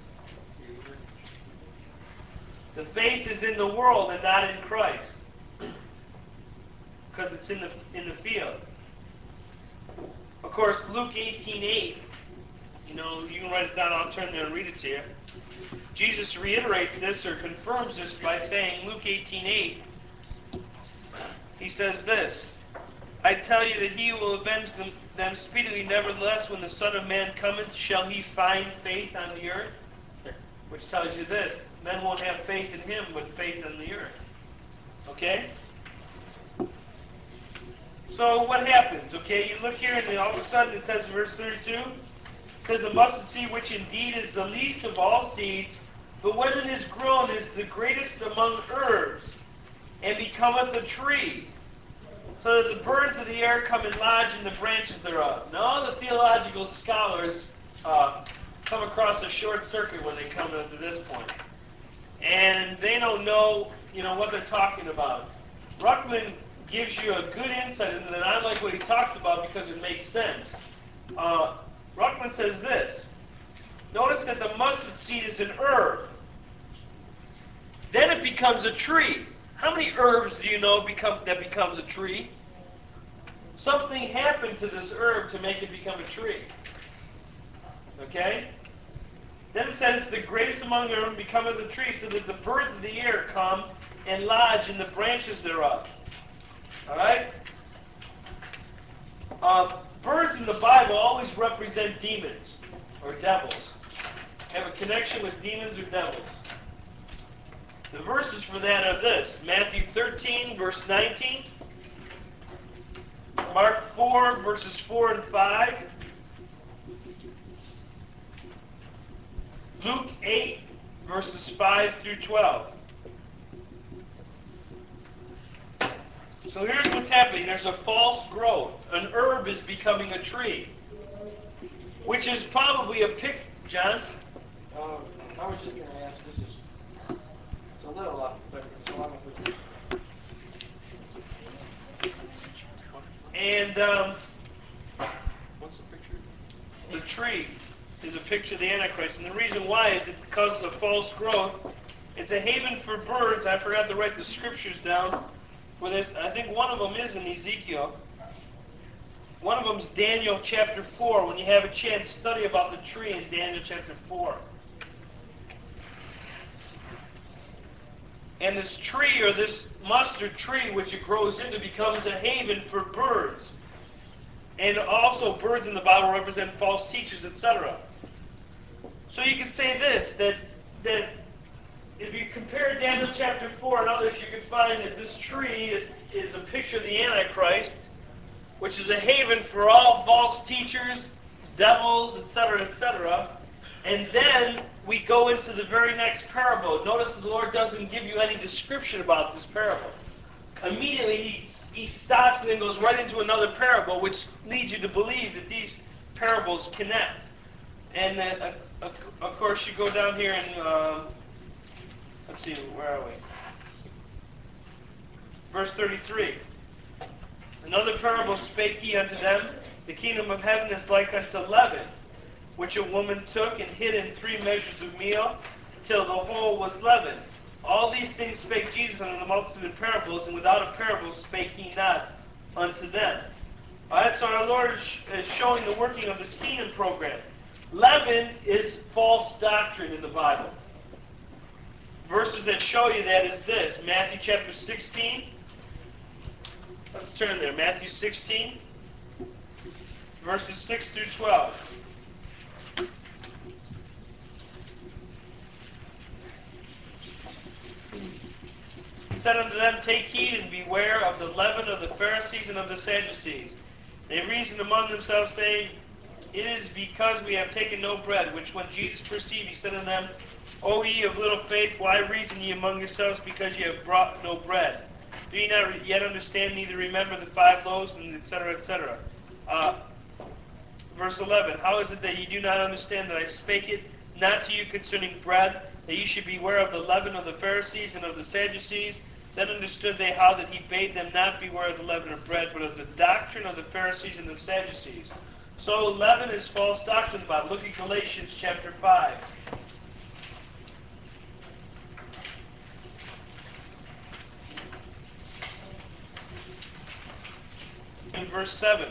The faith is in the world and not in Christ, because it's in the field. Of course, Luke 18:8. You can write it down. I'll turn there and read it to you. Jesus reiterates this or confirms this by saying, Luke 18:8. He says this: I tell you that he will avenge them speedily. Nevertheless, when the Son of Man cometh, shall he find faith on the earth? Which tells you this: men won't have faith in him, but faith on the earth. Okay? So what happens? Okay, you look here, and all of a sudden it says in verse 32, it says, The mustard seed, which indeed is the least of all seeds, but when it is grown, is the greatest among herbs, and becometh a tree, so that the birds of the air come and lodge in the branches thereof. Now all the theological scholars come across a short circuit when they come to this point. And they don't know, what they're talking about. Ruckman gives you a good insight into that. I like what he talks about because it makes sense. Ruckman says this: notice that the mustard seed is an herb. Then it becomes a tree. How many herbs do you know that becomes a tree? Something happened to this herb to make it become a tree. Okay? Then it says, the greatest among them becometh a tree, so that the birds of the air come and lodge in the branches thereof. Alright? Birds in the Bible always represent demons or devils. Have a connection with demons or devils. The verses for that are this: Matthew 13, verse 19. Mark 4, verses 4 and 5. Luke 8, verses 5 through 12. So here's what's happening. There's a false growth. An herb is becoming a tree, which is probably a John? I was just going to ask, it's a little up, but it's along with And what's the picture? the tree is a picture of the Antichrist. And the reason why is it because of false growth. It's a haven for birds. I forgot to write the scriptures down for this. I think one of them is in Ezekiel. One of them is Daniel chapter 4. When you have a chance, study about the tree in Daniel chapter 4. And this tree, or this mustard tree, which it grows into, becomes a haven for birds. And also birds in the Bible represent false teachers, etc. So you can say this, that if you compare Daniel chapter 4 and others, you can find that this tree is a picture of the Antichrist, which is a haven for all false teachers, devils, etc., etc. And then we go into the very next parable. Notice the Lord doesn't give you any description about this parable. Immediately he stops and then goes right into another parable, which leads you to believe that these parables connect. And of course, you go down here and let's see, where are we? Verse 33. Another parable spake he unto them, the kingdom of heaven is like unto leaven, which a woman took and hid in 3 measures of meal, till the whole was leavened. All these things spake Jesus unto the multitude in parables, and without a parable spake he not unto them. Alright, so our Lord is showing the working of this kingdom program. Leaven is false doctrine in the Bible. Verses that show you that is this: Matthew chapter 16. Let's turn there. Matthew 16, verses 6 through 12. He said unto them, Take heed and beware of the leaven of the Pharisees and of the Sadducees. They reasoned among themselves, saying, It is because we have taken no bread. Which when Jesus perceived, he said unto them, O ye of little faith, why reason ye among yourselves, because ye have brought no bread? Do ye not yet understand, neither remember the 5 loaves, and etc., etc.? Verse 11, How is it that ye do not understand that I spake it not to you concerning bread, that ye should beware of the leaven of the Pharisees and of the Sadducees? Then understood they how that he bade them not beware of the leaven of bread, but of the doctrine of the Pharisees and the Sadducees. So leaven is false doctrine in the Bible. Look at Galatians chapter 5. In verse 7.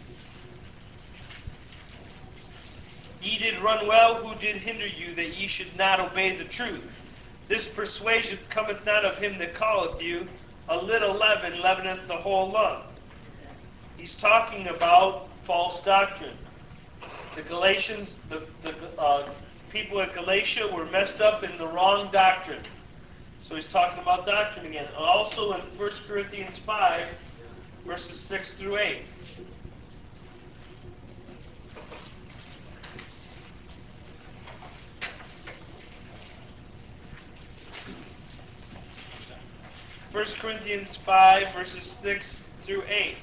Ye did run well, who did hinder you, that ye should not obey the truth? This persuasion cometh not of him that calleth you. A little leaven leaveneth the whole lump. He's talking about false doctrine. The Galatians, the people at Galatia were messed up in the wrong doctrine. So he's talking about doctrine again. Also in 1 Corinthians 5, verses 6 through 8. First Corinthians 5, verses 6 through 8.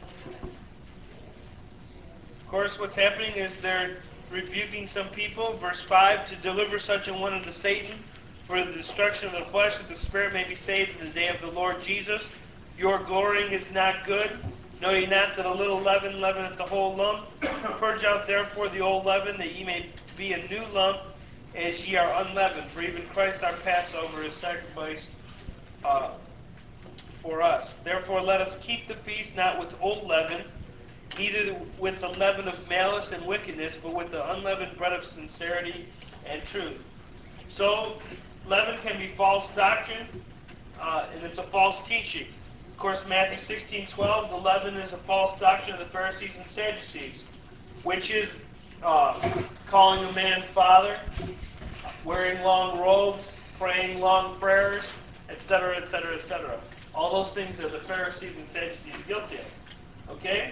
Of course, what's happening is they're rebuking some people. Verse 5, To deliver such a one unto Satan, for the destruction of the flesh, that the spirit may be saved in the day of the Lord Jesus. Your glorying is not good. Know ye not that a little leaven leaveneth the whole lump? Purge out therefore the old leaven, that ye may be a new lump, as ye are unleavened. For even Christ our Passover is sacrificed for us. Therefore let us keep the feast not with old leaven, neither with the leaven of malice and wickedness, but with the unleavened bread of sincerity and truth. So leaven can be false doctrine, and it's a false teaching. Of course, Matthew 16:12, the leaven is a false doctrine of the Pharisees and Sadducees, which is calling a man father, wearing long robes, praying long prayers, etc., etc., etc. All those things that the Pharisees and Sadducees are guilty of. Okay?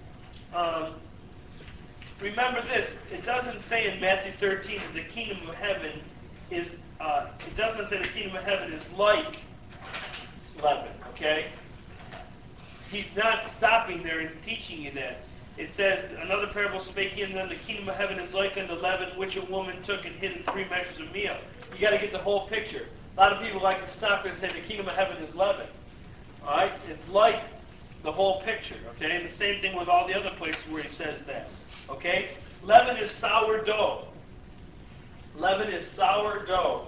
Remember this, it doesn't say in Matthew 13 that the kingdom of heaven is, it doesn't say the kingdom of heaven is like leaven, okay? He's not stopping there and teaching you that. It says, another parable spake he unto them, the kingdom of heaven is like unto leaven, which a woman took and hid in 3 measures of meal. You got to get the whole picture. A lot of people like to stop there and say the kingdom of heaven is leaven. All right? It's like the whole picture, okay? And the same thing with all the other places where he says that, okay? Leaven is sourdough. Leaven is sourdough.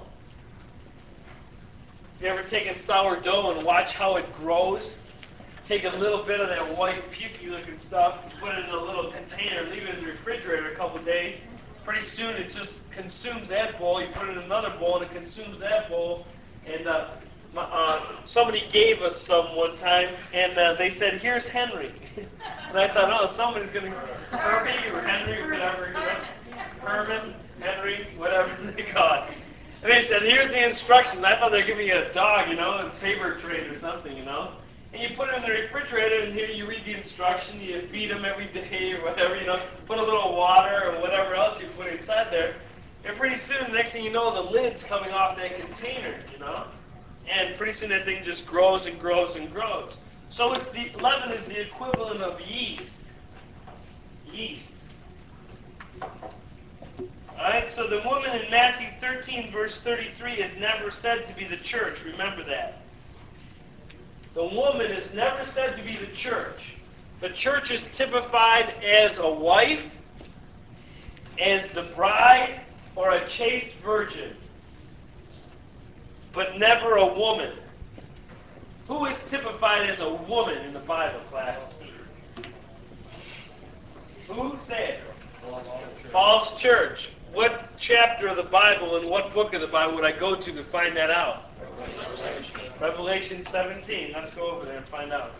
You ever taken sourdough and watch how it grows? Take a little bit of that white pukey looking stuff, put it in a little container, leave it in the refrigerator a couple of days. Pretty soon it just consumes that bowl. You put it in another bowl and it consumes that bowl. And somebody gave us some one time, and they said, "Here's Henry." And I thought, oh, somebody's going to, Herbie or Henry, whatever, you know, Herman, Henry, whatever they call it. And they said, "Here's the instructions." I thought they were giving me a dog, you know, a paper trade or something, you know. And you put it in the refrigerator, and here you read the instruction. You feed them every day or whatever, you know. Put a little water or whatever else you put inside there. And pretty soon, the next thing you know, the lid's coming off that container, you know. And pretty soon that thing just grows and grows and grows. So it's the leaven is the equivalent of yeast. Yeast. Alright, so the woman in Matthew 13, verse 33 is never said to be the church. Remember that. The woman is never said to be the church. The church is typified as a wife, as the bride, or a chaste virgin, but never a woman. Who is typified as a woman in the Bible, class? Who? Say it. False church. What chapter of the Bible and what book of the Bible would I go to find that out? Revelation 17. Let's go over there and find out.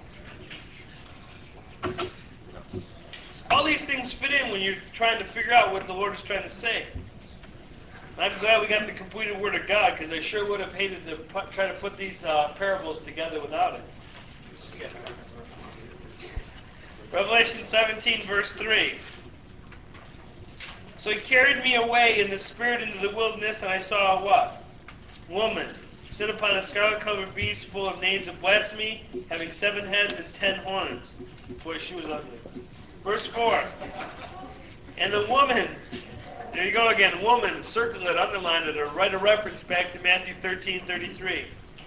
All these things fit in when you're trying to figure out what the Lord is trying to say. I'm glad we got the completed Word of God, because I sure would have hated to try to put these parables together without it. Revelation 17, verse 3. So he carried me away in the Spirit into the wilderness, and I saw a what? Woman, sit upon a scarlet-colored beast full of names of blasphemy, having 7 heads and 10 horns. Boy, she was ugly. Verse 4. And the woman, there you go again, woman, circle it, underline it, or write a reference back to Matthew 13:33.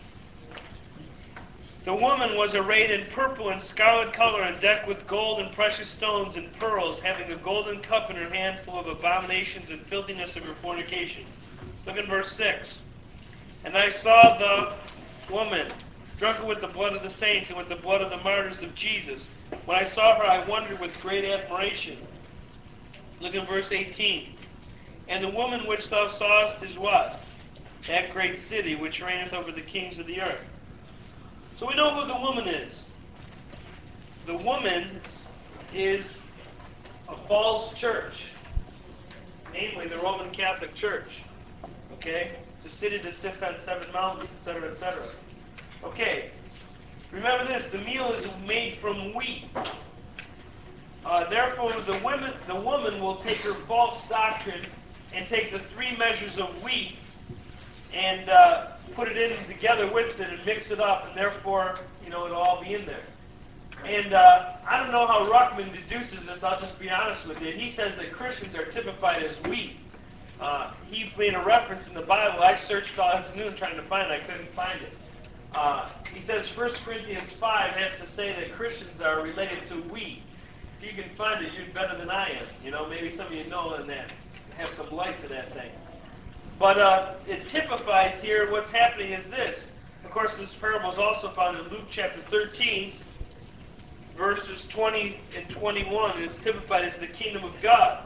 The woman was arrayed in purple and scarlet color and decked with gold and precious stones and pearls, having a golden cup in her hand full of abominations and filthiness of her fornication. Look at verse 6. And I saw the woman drunken with the blood of the saints and with the blood of the martyrs of Jesus. When I saw her, I wondered with great admiration. Look at verse 18. And the woman which thou sawest is what? That great city which reigneth over the kings of the earth. So we know who the woman is. The woman is a false church, namely the Roman Catholic Church. Okay? It's a city that sits on 7 mountains, etc., etc. Okay. Remember this, the meal is made from wheat. Therefore, the woman will take her false doctrine and take the 3 measures of wheat and put it in together with it and mix it up, and therefore, it'll all be in there. And I don't know how Ruckman deduces this, I'll just be honest with you. He says that Christians are typified as wheat. He made a reference in the Bible. I searched all afternoon trying to find it. I couldn't find it. He says 1 Corinthians 5 has to say that Christians are related to wheat. If you can find it, you're better than I am. Maybe some of you know in that. Have some light to that thing. But it typifies here what's happening is this. Of course, this parable is also found in Luke chapter 13, verses 20 and 21, and it's typified as the kingdom of God.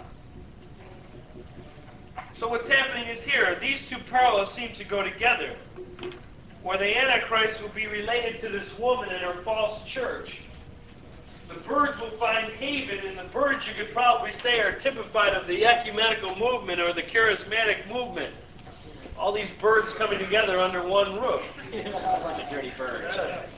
So what's happening is here, these 2 parallels seem to go together, where the Antichrist will be related to this woman and her false church. The birds will find haven, and the birds, you could probably say, are typified of the ecumenical movement or the charismatic movement. All these birds coming together under one roof. The dirty birds.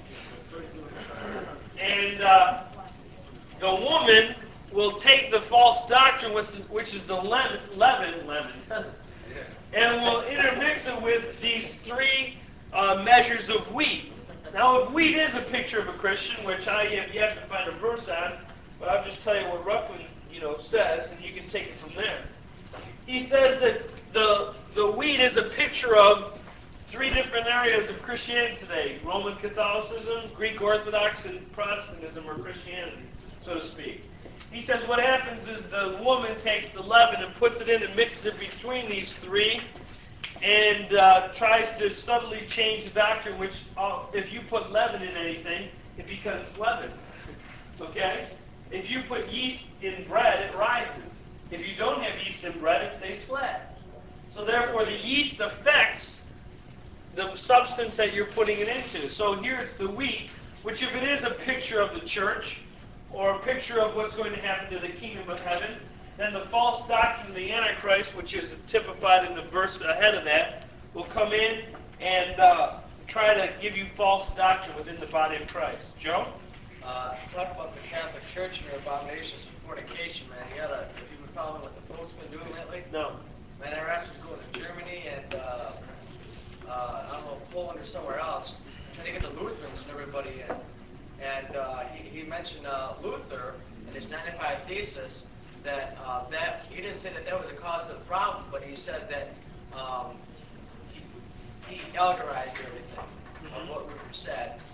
And the woman will take the false doctrine, which is the leaven, and will intermix it with these 3 measures of wheat. Now, if wheat is a picture of a Christian, which I have yet to find a verse on, but I'll just tell you what Ruckman, says, and you can take it from there. He says that the wheat is a picture of 3 different areas of Christianity today: Roman Catholicism, Greek Orthodox, and Protestantism, or Christianity, so to speak. He says what happens is the woman takes the leaven and puts it in and mixes it between these 3, and tries to subtly change the doctrine, which if you put leaven in anything, it becomes leaven. Okay? If you put yeast in bread, it rises. If you don't have yeast in bread, it stays flat. So therefore, the yeast affects the substance that you're putting it into. So here it's the wheat, which if it is a picture of the church, or a picture of what's going to happen to the kingdom of heaven, then the false doctrine of the Antichrist, which is typified in the verse ahead of that, will come in and try to give you false doctrine within the body of Christ. Joe? Talk about the Catholic Church and their abominations of fornication, man. Have you been following what the Pope's been doing lately? No. Man, their ass was going to Germany and, I don't know, Poland or somewhere else, trying to get the Lutherans and everybody in. And he mentioned Luther and his 95 Thesis, that he didn't say that was the cause of the problem, but he said that he allegorized everything of what Luther said,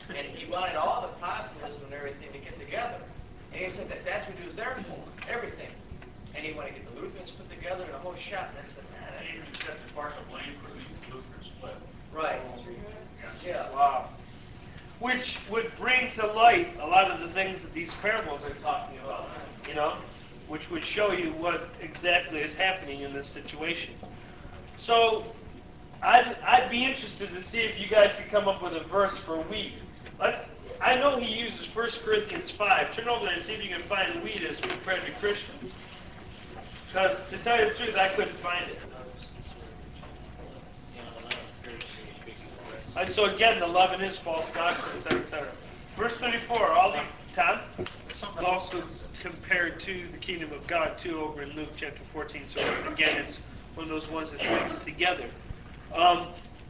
And he wanted all the apostles and everything to get together. And he said that that's what he was there for, everything. And he wanted to get the Lutherans put together and a whole shop. And I said, man, And he even accepted partial blame for the Lutheran split. right. Yeah. Wow. Which would bring to light a lot of the things that these parables are talking about, which would show you what exactly is happening in this situation. So, I'd be interested to see if you guys could come up with a verse for wheat. I know he uses 1 Corinthians 5. Turn over there and see if you can find wheat as compared to Christians. Because, to tell you the truth, I couldn't find it. And so again, the leaven is false doctrine, etc., etc. Verse 34, Tom? Also compared to the kingdom of God, too, over in Luke chapter 14. So again, it's one of those ones that fits together. So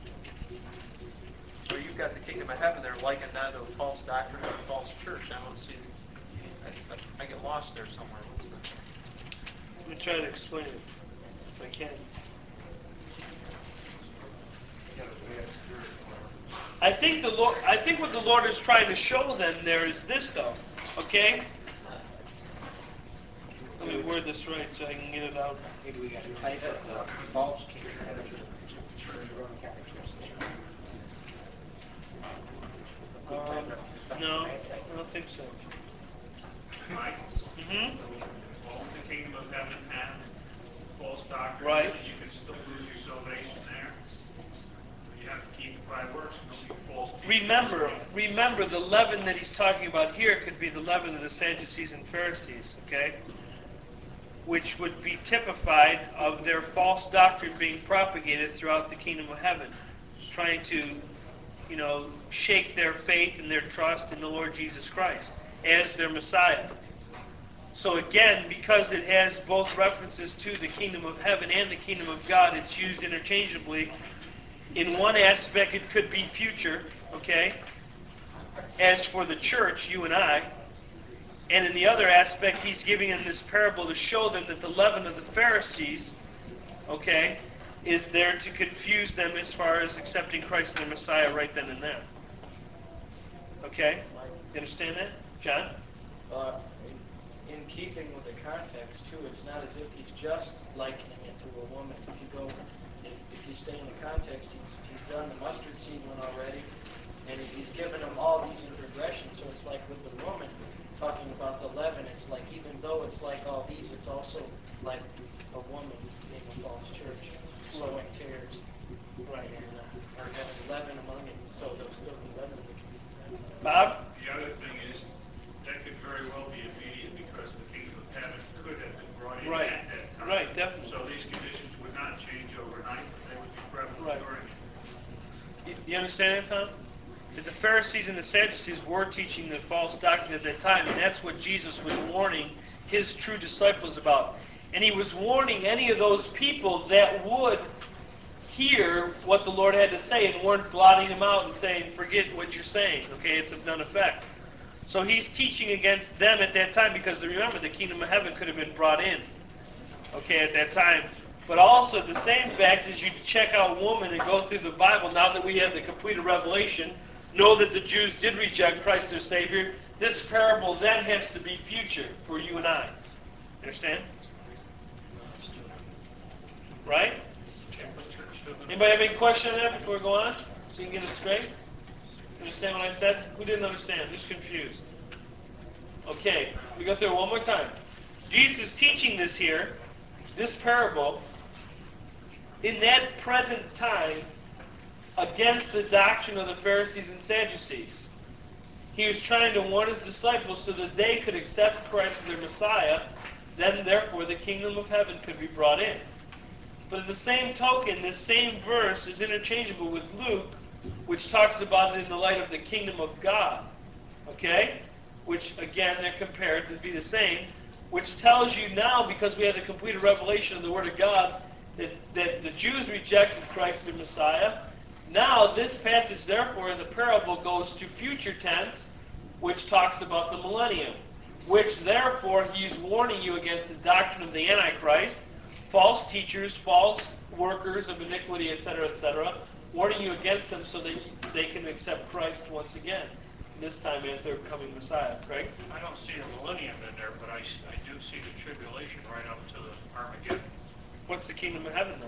you've got the kingdom of heaven there, likened that to a false doctrine or a false church. I don't see. I get lost there somewhere. What's that? Let me try to explain it, if I can. I think what the Lord is trying to show them there is this, though. Okay? Let me word this right so I can get it out. Maybe we got to type it, false church, Roman Catholic Church. No, I don't think so. Right? Mm-hmm. Won't the kingdom of heaven have false doctrine? Right. You can still lose your salvation there. You have to keep it by works. False teaching. Remember, the leaven that he's talking about here could be the leaven of the Sadducees and Pharisees, okay? Which would be typified of their false doctrine being propagated throughout the kingdom of heaven, trying to, shake their faith and their trust in the Lord Jesus Christ as their Messiah. So again, because it has both references to the kingdom of heaven and the kingdom of God, it's used interchangeably. In one aspect, it could be future, okay? As for the church, you and I. And in the other aspect, he's giving them this parable to show them that the leaven of the Pharisees, okay, is there to confuse them as far as accepting Christ as their Messiah right then and there. Okay? You understand that? John? In keeping with the context, too, it's not as if he's just likening it to a woman. If you stay in the context, he's done the mustard seed one already, and he's given them all these in progression. So it's like with the woman, talking about the leaven, it's like even though it's like all these, it's also like a woman being a false church, sowing tares, Right. and or having leaven among it, so there'll still be leaven. Bob? The other thing is, that could very well be immediate because the kingdom of heaven could have been brought in Right. at that time. Right, definitely. So these conditions would not change overnight, but they would be prevalent Right. during it. You understand that, Tom? That the Pharisees and the Sadducees were teaching the false doctrine at that time, and that's what Jesus was warning his true disciples about. And he was warning any of those people that would hear what the Lord had to say and weren't blotting him out and saying, forget what you're saying, okay, it's of none effect. So he's teaching against them at that time because remember, the kingdom of heaven could have been brought in, okay, at that time. But also the same fact is you check out woman and go through the Bible, now that we have the completed revelation, know that the Jews did reject Christ their Savior. This parable then has to be future for you and I. Understand? Right? Anybody have any question on that before we go on? So you can get it straight? Understand what I said? Who didn't understand? Who's confused? Okay, we go through it one more time. Jesus is teaching this here, this parable, in that present time, against the doctrine of the Pharisees and Sadducees. He was trying to warn his disciples so that they could accept Christ as their Messiah, then therefore the kingdom of heaven could be brought in. But at the same token, this same verse is interchangeable with Luke, which talks about it in the light of the kingdom of God. Okay? Which, again, they're compared to be the same, which tells you now, because we have the completed revelation of the Word of God, that the Jews rejected Christ as their Messiah. Now, this passage, therefore, as a parable, goes to future tense, which talks about the millennium, which, therefore, he's warning you against the doctrine of the Antichrist, false teachers, false workers of iniquity, etc., warning you against them so that they can accept Christ once again. this time as their coming Messiah. Craig? I don't see the millennium in there, but I do see the tribulation right up to the Armageddon. What's the kingdom of heaven, though?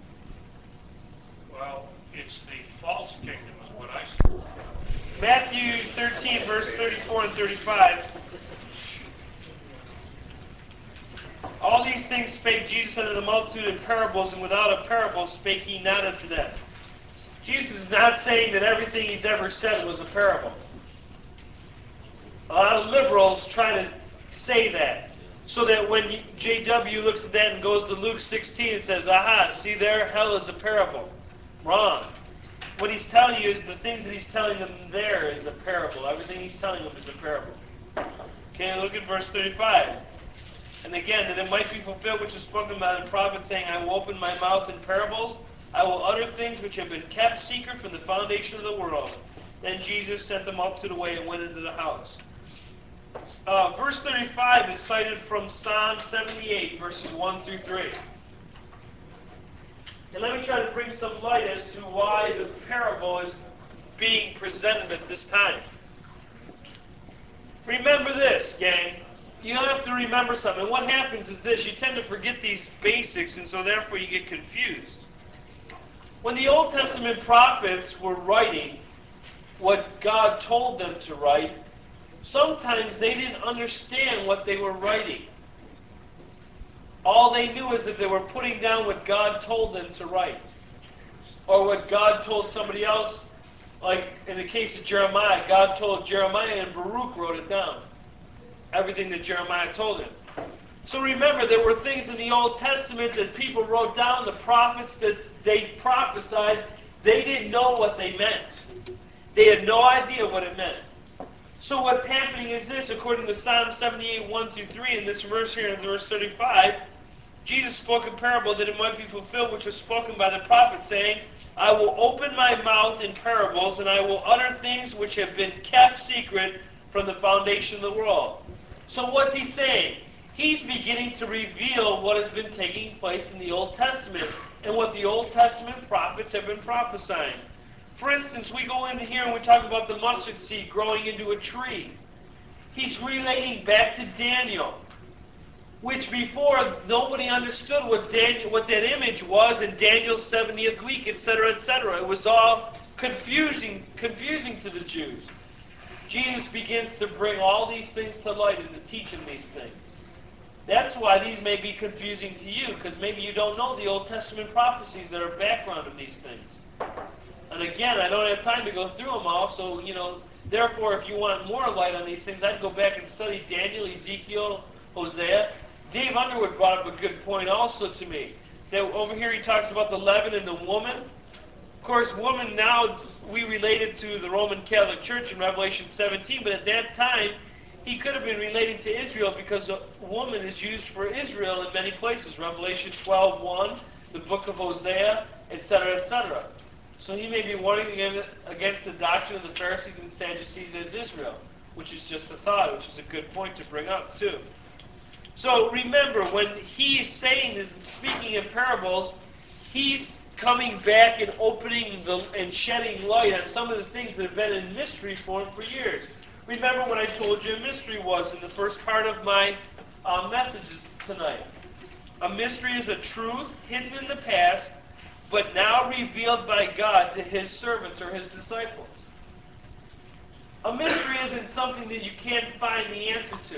Well, it's the false kingdom is what I see. Matthew 13, verse 34 and 35. All these things spake Jesus unto the multitude in parables, and without a parable spake he not unto them. Jesus is not saying that everything he's ever said was a parable. A lot of liberals try to say that, so that when J.W. looks at that and goes to Luke 16 and says, aha, see there, hell is a parable. Wrong. What he's telling you is the things that he's telling them there is a parable. Everything he's telling them is a parable. Okay, look at verse 35. And again, that it might be fulfilled which is spoken by the prophet, saying, I will open my mouth in parables. I will utter things which have been kept secret from the foundation of the world. Then Jesus sent the multitude away and went into the house. Verse 35 is cited from Psalm 78, verses 1 through 3. And let me try to bring some light as to why the parable is being presented at this time. Remember this, gang. You have to remember something. What happens is this. You tend to forget these basics, and so therefore you get confused. When the Old Testament prophets were writing what God told them to write, sometimes they didn't understand what they were writing. All they knew is that they were putting down what God told them to write. Or what God told somebody else, like in the case of Jeremiah, God told Jeremiah and Baruch wrote it down. Everything that Jeremiah told him. So remember, there were things in the Old Testament that people wrote down, the prophets that they prophesied, they didn't know what they meant. They had no idea what it meant. So what's happening is this, according to Psalm 78, 1 through 3, in this verse here, in verse 35, Jesus spoke a parable that it might be fulfilled, which was spoken by the prophet, saying, I will open my mouth in parables, and I will utter things which have been kept secret from the foundation of the world. So what's he saying? He's beginning to reveal what has been taking place in the Old Testament and what the Old Testament prophets have been prophesying. For instance, we go into here and we talk about the mustard seed growing into a tree. He's relating back to Daniel, which before nobody understood what that image was in Daniel's 70th week, etc., etc. It was all confusing to the Jews. Jesus begins to bring all these things to light and to teach them these things. That's why these may be confusing to you, because maybe you don't know the Old Testament prophecies that are background of these things. And again, I don't have time to go through them all, so, therefore, if you want more light on these things, I'd go back and study Daniel, Ezekiel, Hosea. Dave Underwood brought up a good point also to me. That over here he talks about the leaven and the woman. Of course, woman now, we relate it to the Roman Catholic Church in Revelation 17, but at that time, he could have been relating to Israel because a woman is used for Israel in many places. Revelation 12:1, the book of Hosea, etc., etc. So he may be warning against the doctrine of the Pharisees and Sadducees as Israel, which is just a thought, which is a good point to bring up too. So remember, when he is saying this and speaking in parables, he's coming back and opening and shedding light on some of the things that have been in mystery form for years. Remember what I told you a mystery was in the first part of my messages tonight. A mystery is a truth hidden in the past, but now revealed by God to his servants or his disciples. A mystery isn't something that you can't find the answer to.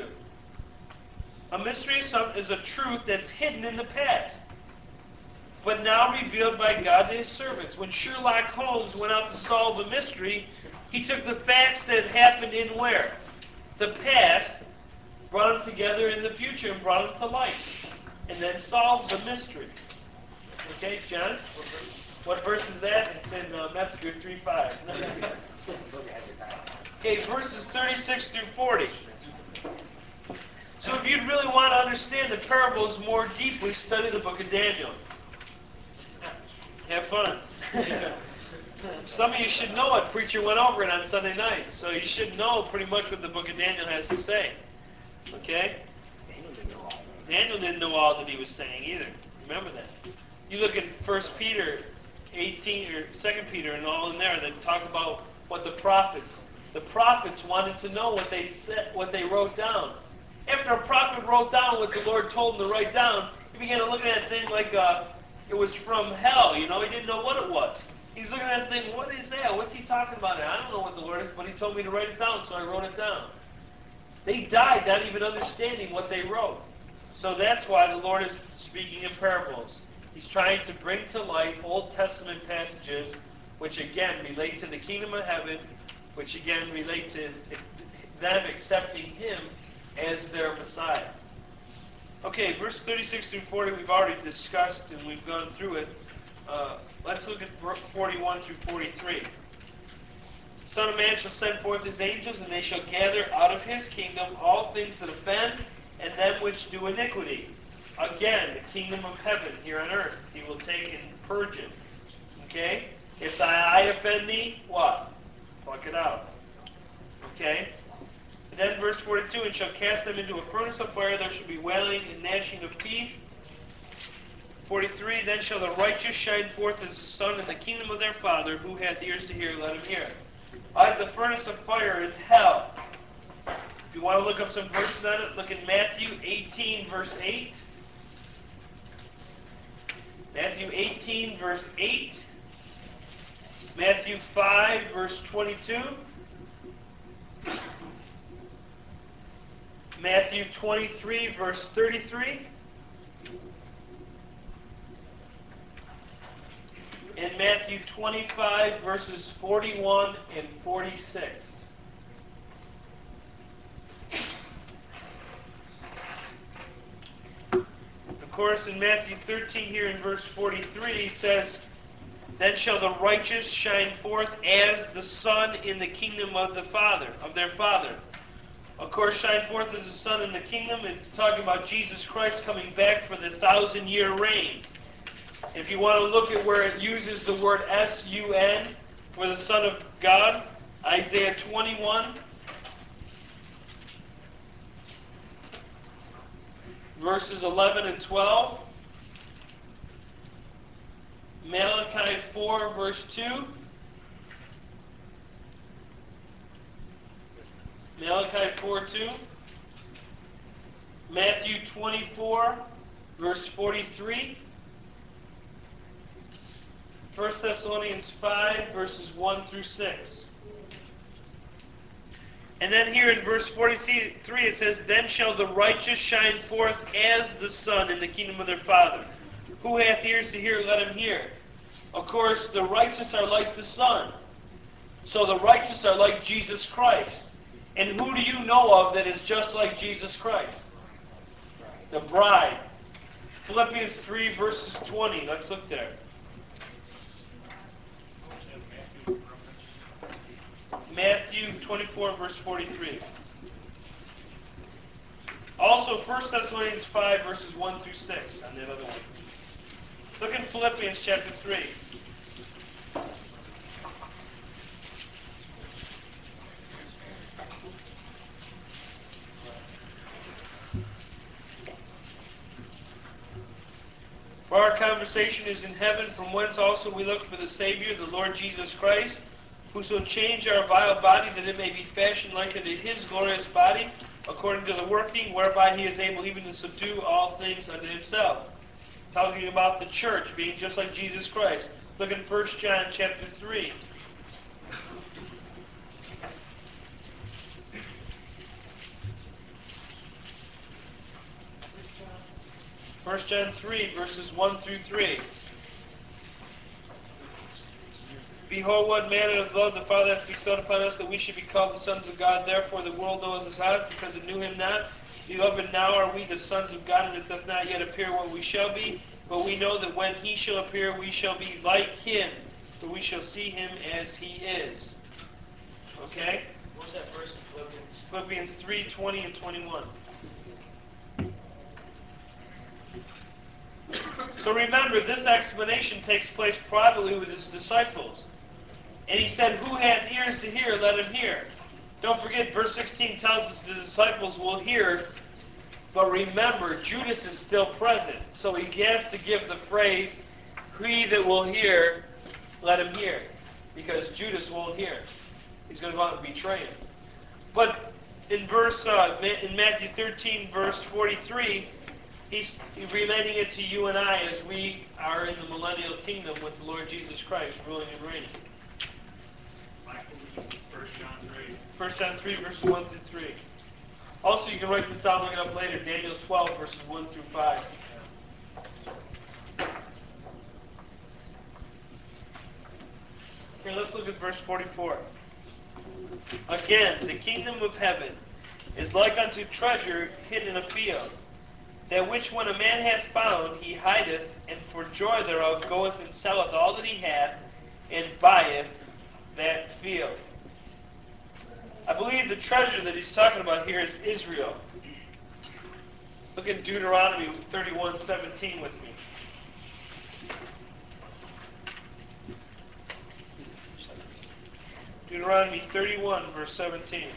A mystery is a truth that's hidden in the past, but now revealed by God to his servants. When Sherlock Holmes went out to solve a mystery, he took the facts that happened in where? The past, brought them together in the future and brought them to light, and then solved the mystery. Okay, John? What verse is that? It's in Metzger 3:5. Okay, verses 36 through 40. So if you'd really want to understand the parables more deeply, study the book of Daniel. Have fun. Some of you should know it. Preacher went over it on Sunday night. So you should know pretty much what the book of Daniel has to say. Okay? Daniel didn't know all that he was saying either. Remember that. You look at 1 Peter 18 or 2 Peter and all in there that talk about what the prophets the prophets wanted to know what they said, what they wrote down. After a prophet wrote down what the Lord told him to write down, he began to look at that thing like it was from hell. He didn't know what it was. He's looking at that thing, what is that? What's he talking about? I don't know what the Lord is, but he told me to write it down, so I wrote it down. They died not even understanding what they wrote. So that's why the Lord is speaking in parables. He's trying to bring to light Old Testament passages which again relate to the kingdom of heaven, which again relate to them accepting Him as their Messiah. Okay, verse 36 through 40 we've already discussed and we've gone through it. Let's look at 41 through 43. The Son of Man shall send forth His angels, and they shall gather out of His kingdom all things that offend, and them which do iniquity. Again, the kingdom of heaven here on earth. He will take and purge it. Okay? If thy eye offend thee, what? Pluck it out. Okay? And then verse 42, and shall cast them into a furnace of fire, there shall be wailing and gnashing of teeth. 43, then shall the righteous shine forth as the sun in the kingdom of their Father. Who hath ears to hear, let him hear. The furnace of fire is hell. If you want to look up some verses on it, look at Matthew 18, verse 8. Matthew 18, verse 8. Matthew 5, verse 22. Matthew 23, verse 33. And Matthew 25, verses 41 and 46. Of course, in Matthew 13 here in verse 43, it says, then shall the righteous shine forth as the sun in the kingdom of the Father, of their Father. Of course, shine forth as the sun in the kingdom. It's talking about Jesus Christ coming back for the 1,000-year reign. If you want to look at where it uses the word S-U-N for the Son of God, Isaiah 21, verses 11 and 12. Malachi 4, verse 2. Malachi 4, 2. Matthew 24, verse 43. 1 Thessalonians 5, verses 1 through 6. And then here in verse 43 it says, then shall the righteous shine forth as the sun in the kingdom of their Father. Who hath ears to hear, let him hear. Of course, the righteous are like the sun. So the righteous are like Jesus Christ. And who do you know of that is just like Jesus Christ? The bride. Philippians 3, verses 20. Let's look there. Matthew 24, verse 43. Also, 1 Thessalonians 5, verses 1 through 6 on that other one. Look in Philippians chapter 3. For our conversation is in heaven, from whence also we look for the Savior, the Lord Jesus Christ, who shall change our vile body, that it may be fashioned like unto His glorious body, according to the working whereby He is able even to subdue all things unto Himself. Talking about the church being just like Jesus Christ. Look in 1 John chapter 3. 1 John 3, verses 1 through 3. Behold, what manner of love the Father hath bestowed upon us, that we should be called the sons of God. Therefore the world knoweth us not, because it knew Him not. Beloved, now are we the sons of God, and it doth not yet appear what we shall be. But we know that when He shall appear, we shall be like Him, for we shall see Him as He is. Okay? What was that verse in Philippians? Philippians 3, 20 and 21. So remember, this explanation takes place privately with His disciples. And He said, who hath ears to hear, let him hear. Don't forget, verse 16 tells us the disciples will hear, but remember, Judas is still present. So He has to give the phrase, he that will hear, let him hear. Because Judas won't hear. He's going to go out and betray him. But in Matthew 13, verse 43, he's relating it to you and I as we are in the millennial kingdom with the Lord Jesus Christ ruling and reigning. Michael, 1 John 3. 1 John 3, verses 1 through 3. Also, you can write this down, look it up later. Daniel 12, verses 1 through 5. Okay, let's look at verse 44. Again, the kingdom of heaven is like unto treasure hid in a field, that which when a man hath found, he hideth, and for joy thereof goeth and selleth all that he hath, and buyeth that field. I believe the treasure that he's talking about here is Israel. Look at Deuteronomy 31:17 with me. Deuteronomy 31, verse 17.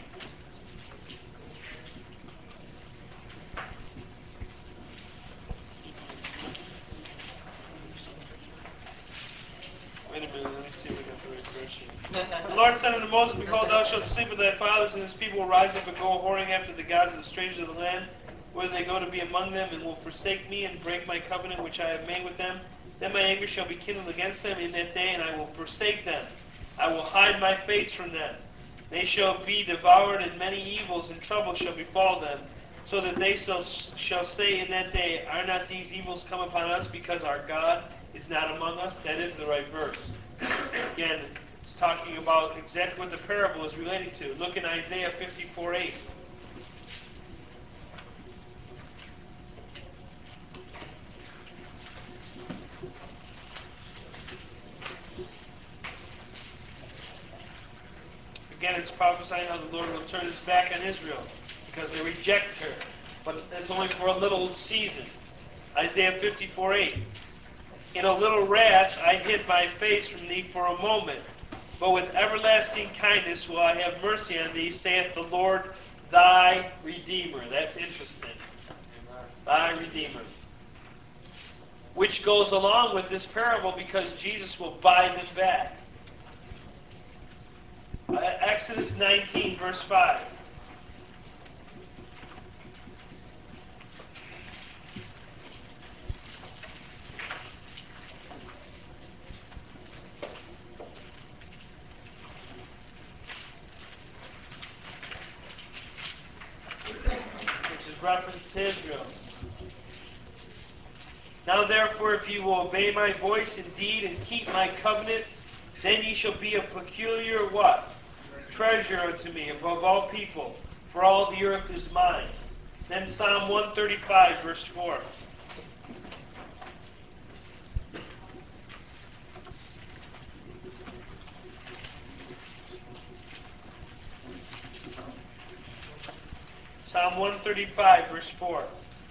Wait a minute, let me see if I got the right verse here. The Lord said unto Moses, Behold, thou shalt sleep with thy fathers, and his people will rise up and go whoring after the gods of the strangers of the land, where they go to be among them, and will forsake me, and break my covenant which I have made with them. Then my anger shall be kindled against them in that day, and I will forsake them. I will hide my face from them. They shall be devoured, and many evils and troubles shall befall them, so that they shall say in that day, Are not these evils come upon us, because our God is not among us? That is the right verse. Again, it's talking about exactly what the parable is relating to. Look in Isaiah 54:8. Again, it's prophesying how the Lord will turn his back on Israel because they reject her. But it's only for a little season. Isaiah 54:8. In a little wrath I hid my face from thee for a moment, but with everlasting kindness will I have mercy on thee, saith the Lord thy Redeemer. That's interesting. Thy Redeemer. Which goes along with this parable because Jesus will buy them back. Exodus 19, verse 5. Which is reference to Israel. Now therefore, if ye will obey my voice indeed and keep my covenant, then ye shall be a peculiar what? Treasure unto me above all people, for all the earth is mine. Then Psalm 135, verse 4. Psalm 135, verse 4.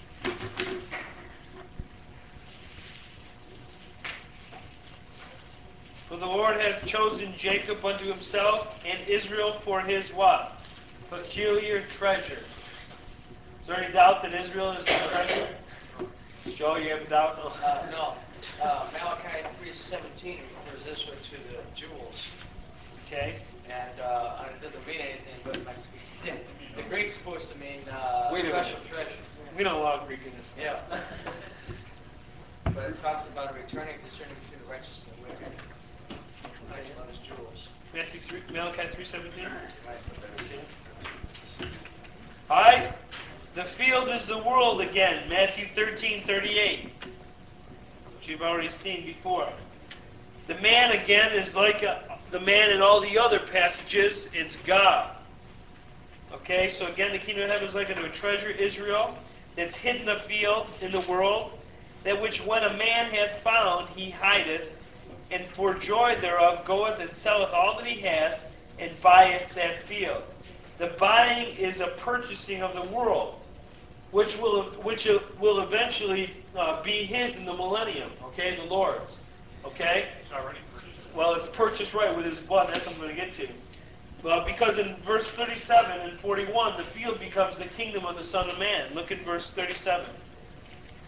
For the Lord hath chosen Jacob unto himself, and Israel for his what? Peculiar treasure. Is there any doubt that Israel is the treasure? Joe, you have a doubt? No. Malachi 3:17 refers this way to the jewels. Okay. And it doesn't mean anything, but the Greek's supposed to mean Wait a special minute. treasure. We don't allow Greek in this. Yeah. But it talks about a returning discerning between the righteous and the wicked. Talks about his jewels. Malachi 3:17. Right. All right. The field is the world again. Matthew 13:38. Which you've already seen before. The man again is like the man in all the other passages. It's God. Okay, so again, the kingdom of heaven is like unto a treasure, Israel, that's hidden a field in the world, that which when a man hath found, he hideth, and for joy thereof goeth and selleth all that he hath, and buyeth that field. The buying is a purchasing of the world, which will eventually be his in the millennium. Okay, the Lord's. Okay. It's already purchased. Well, it's purchased right with his blood. That's what I'm going to get to. Because in verse 37 and 41, the field becomes the kingdom of the Son of Man. Look at verse 37.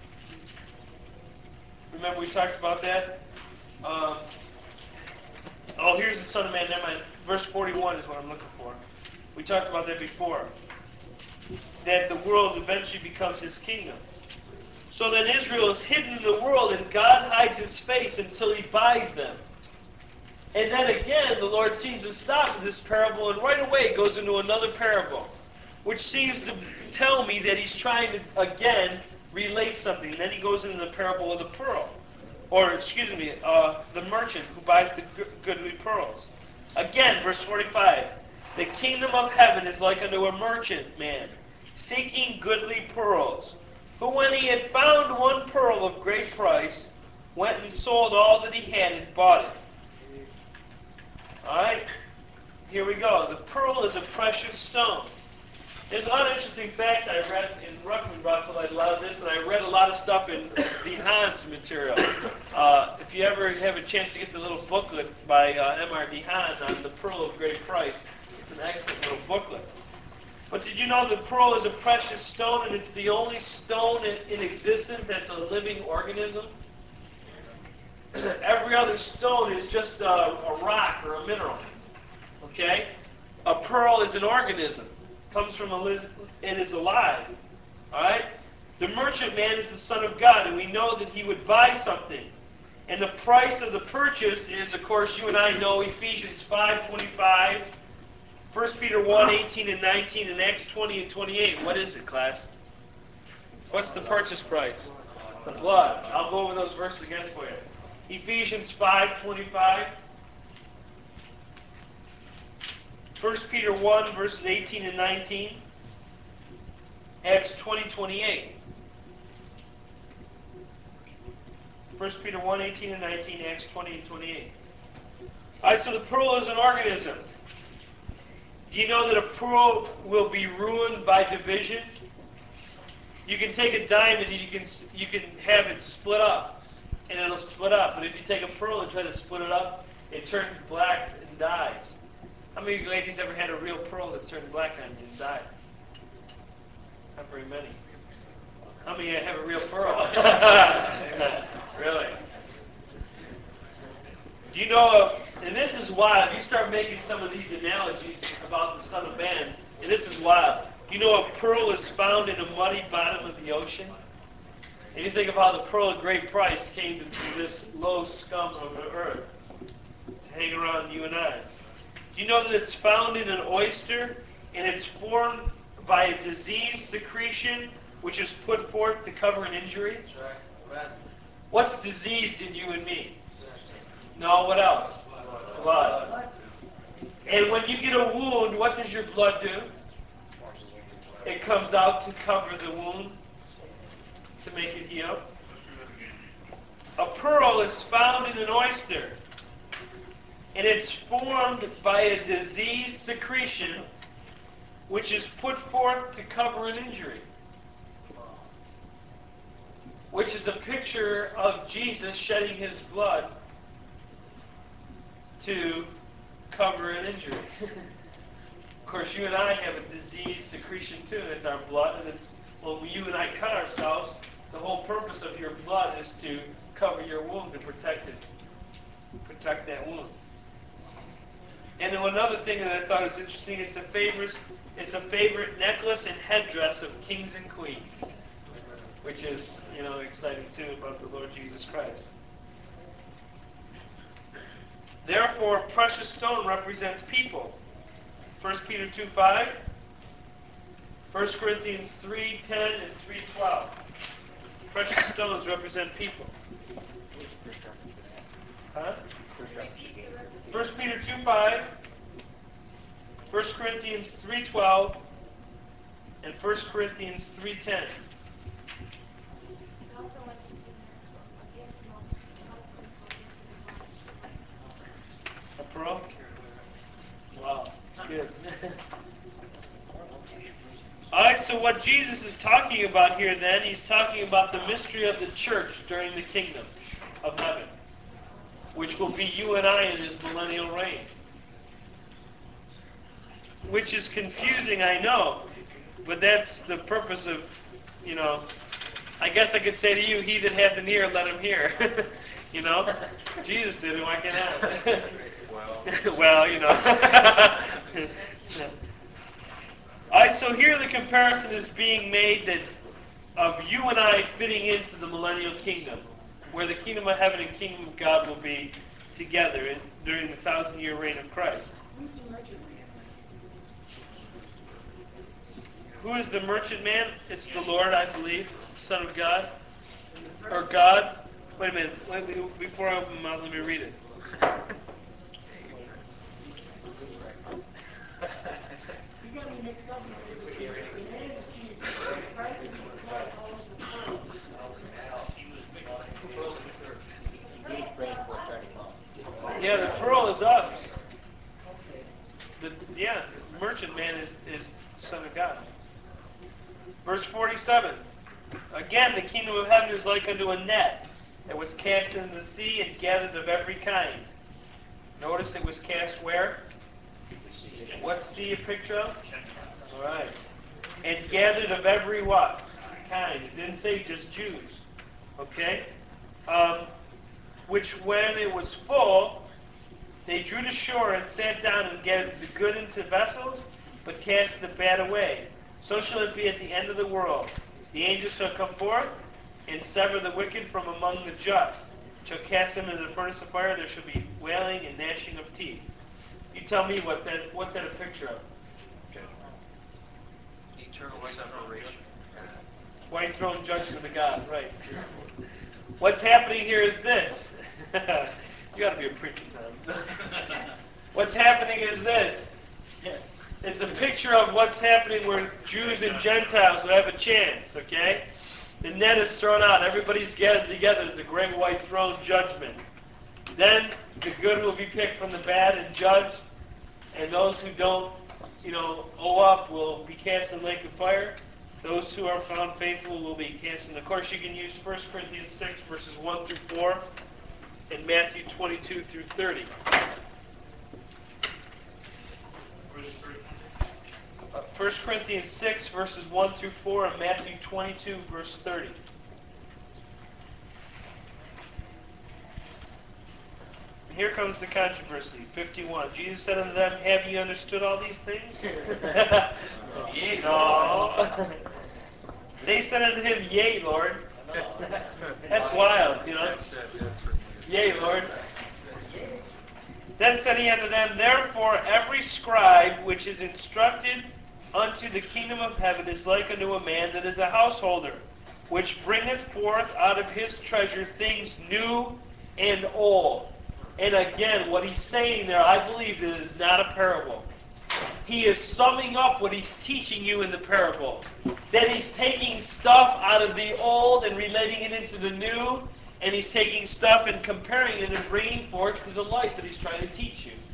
Remember we talked about that? Oh, here's the Son of Man. Never mind. Verse 41 is what I'm looking for. We talked about that before. That the world eventually becomes his kingdom. So then Israel is hidden in the world, and God hides his face until he buys them. And then again, the Lord seems to stop with this parable, and right away goes into another parable, which seems to tell me that he's trying to, again, relate something. And then he goes into the parable of the pearl. Or, excuse me, the merchant who buys the goodly pearls. Again, verse 45. The kingdom of heaven is like unto a merchant man, seeking goodly pearls, who when he had found one pearl of great price, went and sold all that he had and bought it. Alright? Here we go. The pearl is a precious stone. There's a lot of interesting facts I read in Ruckman brought to light a lot of this, and I read a lot of stuff in DeHaan's material. If you ever have a chance to get the little booklet by M.R. DeHaan on the pearl of great price, it's an excellent little booklet. But did you know the pearl is a precious stone, and it's the only stone in existence that's a living organism? Every other stone is just a rock or a mineral. Okay? A pearl is an organism. Comes from it is alive. Alright? The merchant man is the Son of God, and we know that he would buy something. And the price of the purchase is, of course, you and I know Ephesians 5:25, 1 Peter 1:18 and 19, and Acts 20 and 28. What is it, class? What's the purchase price? The blood. I'll go over those verses again for you. Ephesians 5:25. 1 Peter 1, verses 18 and 19. Acts 20:28. 1 Peter 1, 18 and 19, Acts 20 and 28. Alright, so the pearl is an organism. Do you know that a pearl will be ruined by division? You can take a diamond and you can have it split up, and it'll split up. But if you take a pearl and try to split it up, it turns black and dies. How many of you ladies ever had a real pearl that turned black on you and died? Not very many. How many have a real pearl? Really? Do you know, and this is wild, you start making some of these analogies about the Son of Man, and this is wild. You know a pearl is found in a muddy bottom of the ocean? And you think of how the pearl of great price came to this low scum of the earth to hang around you and I. Do you know that it's found in an oyster, and it's formed by a disease secretion which is put forth to cover an injury? Right. What's disease in you and me? No, what else? Blood. And when you get a wound, what does your blood do? It comes out to cover the wound, to make it heal. A pearl is found in an oyster, and it's formed by a disease secretion which is put forth to cover an injury, which is a picture of Jesus shedding his blood to cover an injury. Of course, you and I have a disease secretion too, and it's our blood, and it's when you and I cut ourselves, the whole purpose of your blood is to cover your wound, to protect it, protect that wound. And then another thing that I thought was interesting, it's a favorite necklace and headdress of kings and queens, which is, exciting too about the Lord Jesus Christ. Therefore, a precious stone represents people. 1 Peter 2:5, 1 Corinthians 3:10 and 3:12. Precious stones represent people. Huh? 1 Peter 2:5, 1 Corinthians 3:12, and 1 Corinthians 3:10. A pearl? Wow, that's good. Alright, so what Jesus is talking about here then, he's talking about the mystery of the church during the kingdom of heaven, which will be you and I in his millennial reign. Which is confusing, I know, but that's the purpose of, I guess I could say to you, he that hath an ear, let him hear. Jesus did it, why can't I? Well, you know. All right, so here the comparison is being made that of you and I fitting into the millennial kingdom, where the kingdom of heaven and kingdom of God will be together during the 1,000-year reign of Christ. Who's the merchant man? Who is the merchant man? It's the Lord, I believe, Son of God, or God. Wait a minute. Before I open my mouth, let me read it. You got me mixed up because the man is Jesus, Christ is the blood, follows the pearl. Yeah, the pearl is us. Okay. The merchant man is Son of God. Verse 47. Again, the kingdom of heaven is like unto a net that was cast into the sea and gathered of every kind. Notice it was cast where? What sea a picture of? All right. And gathered of every what? Kind. It didn't say just Jews. Okay? Which when it was full, they drew to shore and sat down and gathered the good into vessels, but cast the bad away. So shall it be at the end of the world. The angels shall come forth and sever the wicked from among the just. Shall cast them into the furnace of fire. There shall be wailing and gnashing of teeth. You tell me what's that a picture of? Eternal separation. White throne judgment of God, right. What's happening here is this. You got to be a preacher, Tom. What's happening is this. It's a picture of what's happening where Jews and Gentiles will have a chance, okay? The net is thrown out. Everybody's gathered together at the great white throne judgment. Then the good will be picked from the bad and judged, and those who don't, owe up will be cast in the lake of fire. Those who are found faithful will be cast in. Of course, you can use 1 Corinthians 6, verses 1 through 4, and Matthew 22 through 30. Where's the third? 1 Corinthians 6, verses 1 through 4, and Matthew 22, verse 30. And here comes the controversy. 51. Jesus said unto them, have ye understood all these things? No. They said unto him, yea, Lord. That's wild, Yea, Lord. Then said he unto them, therefore every scribe which is instructed unto the kingdom of heaven is like unto a man that is a householder, which bringeth forth out of his treasure things new and old. And again, what he's saying there, I believe it is not a parable. He is summing up what he's teaching you in the parable. That he's taking stuff out of the old and relating it into the new, and he's taking stuff and comparing it and bringing forth to the life that he's trying to teach you.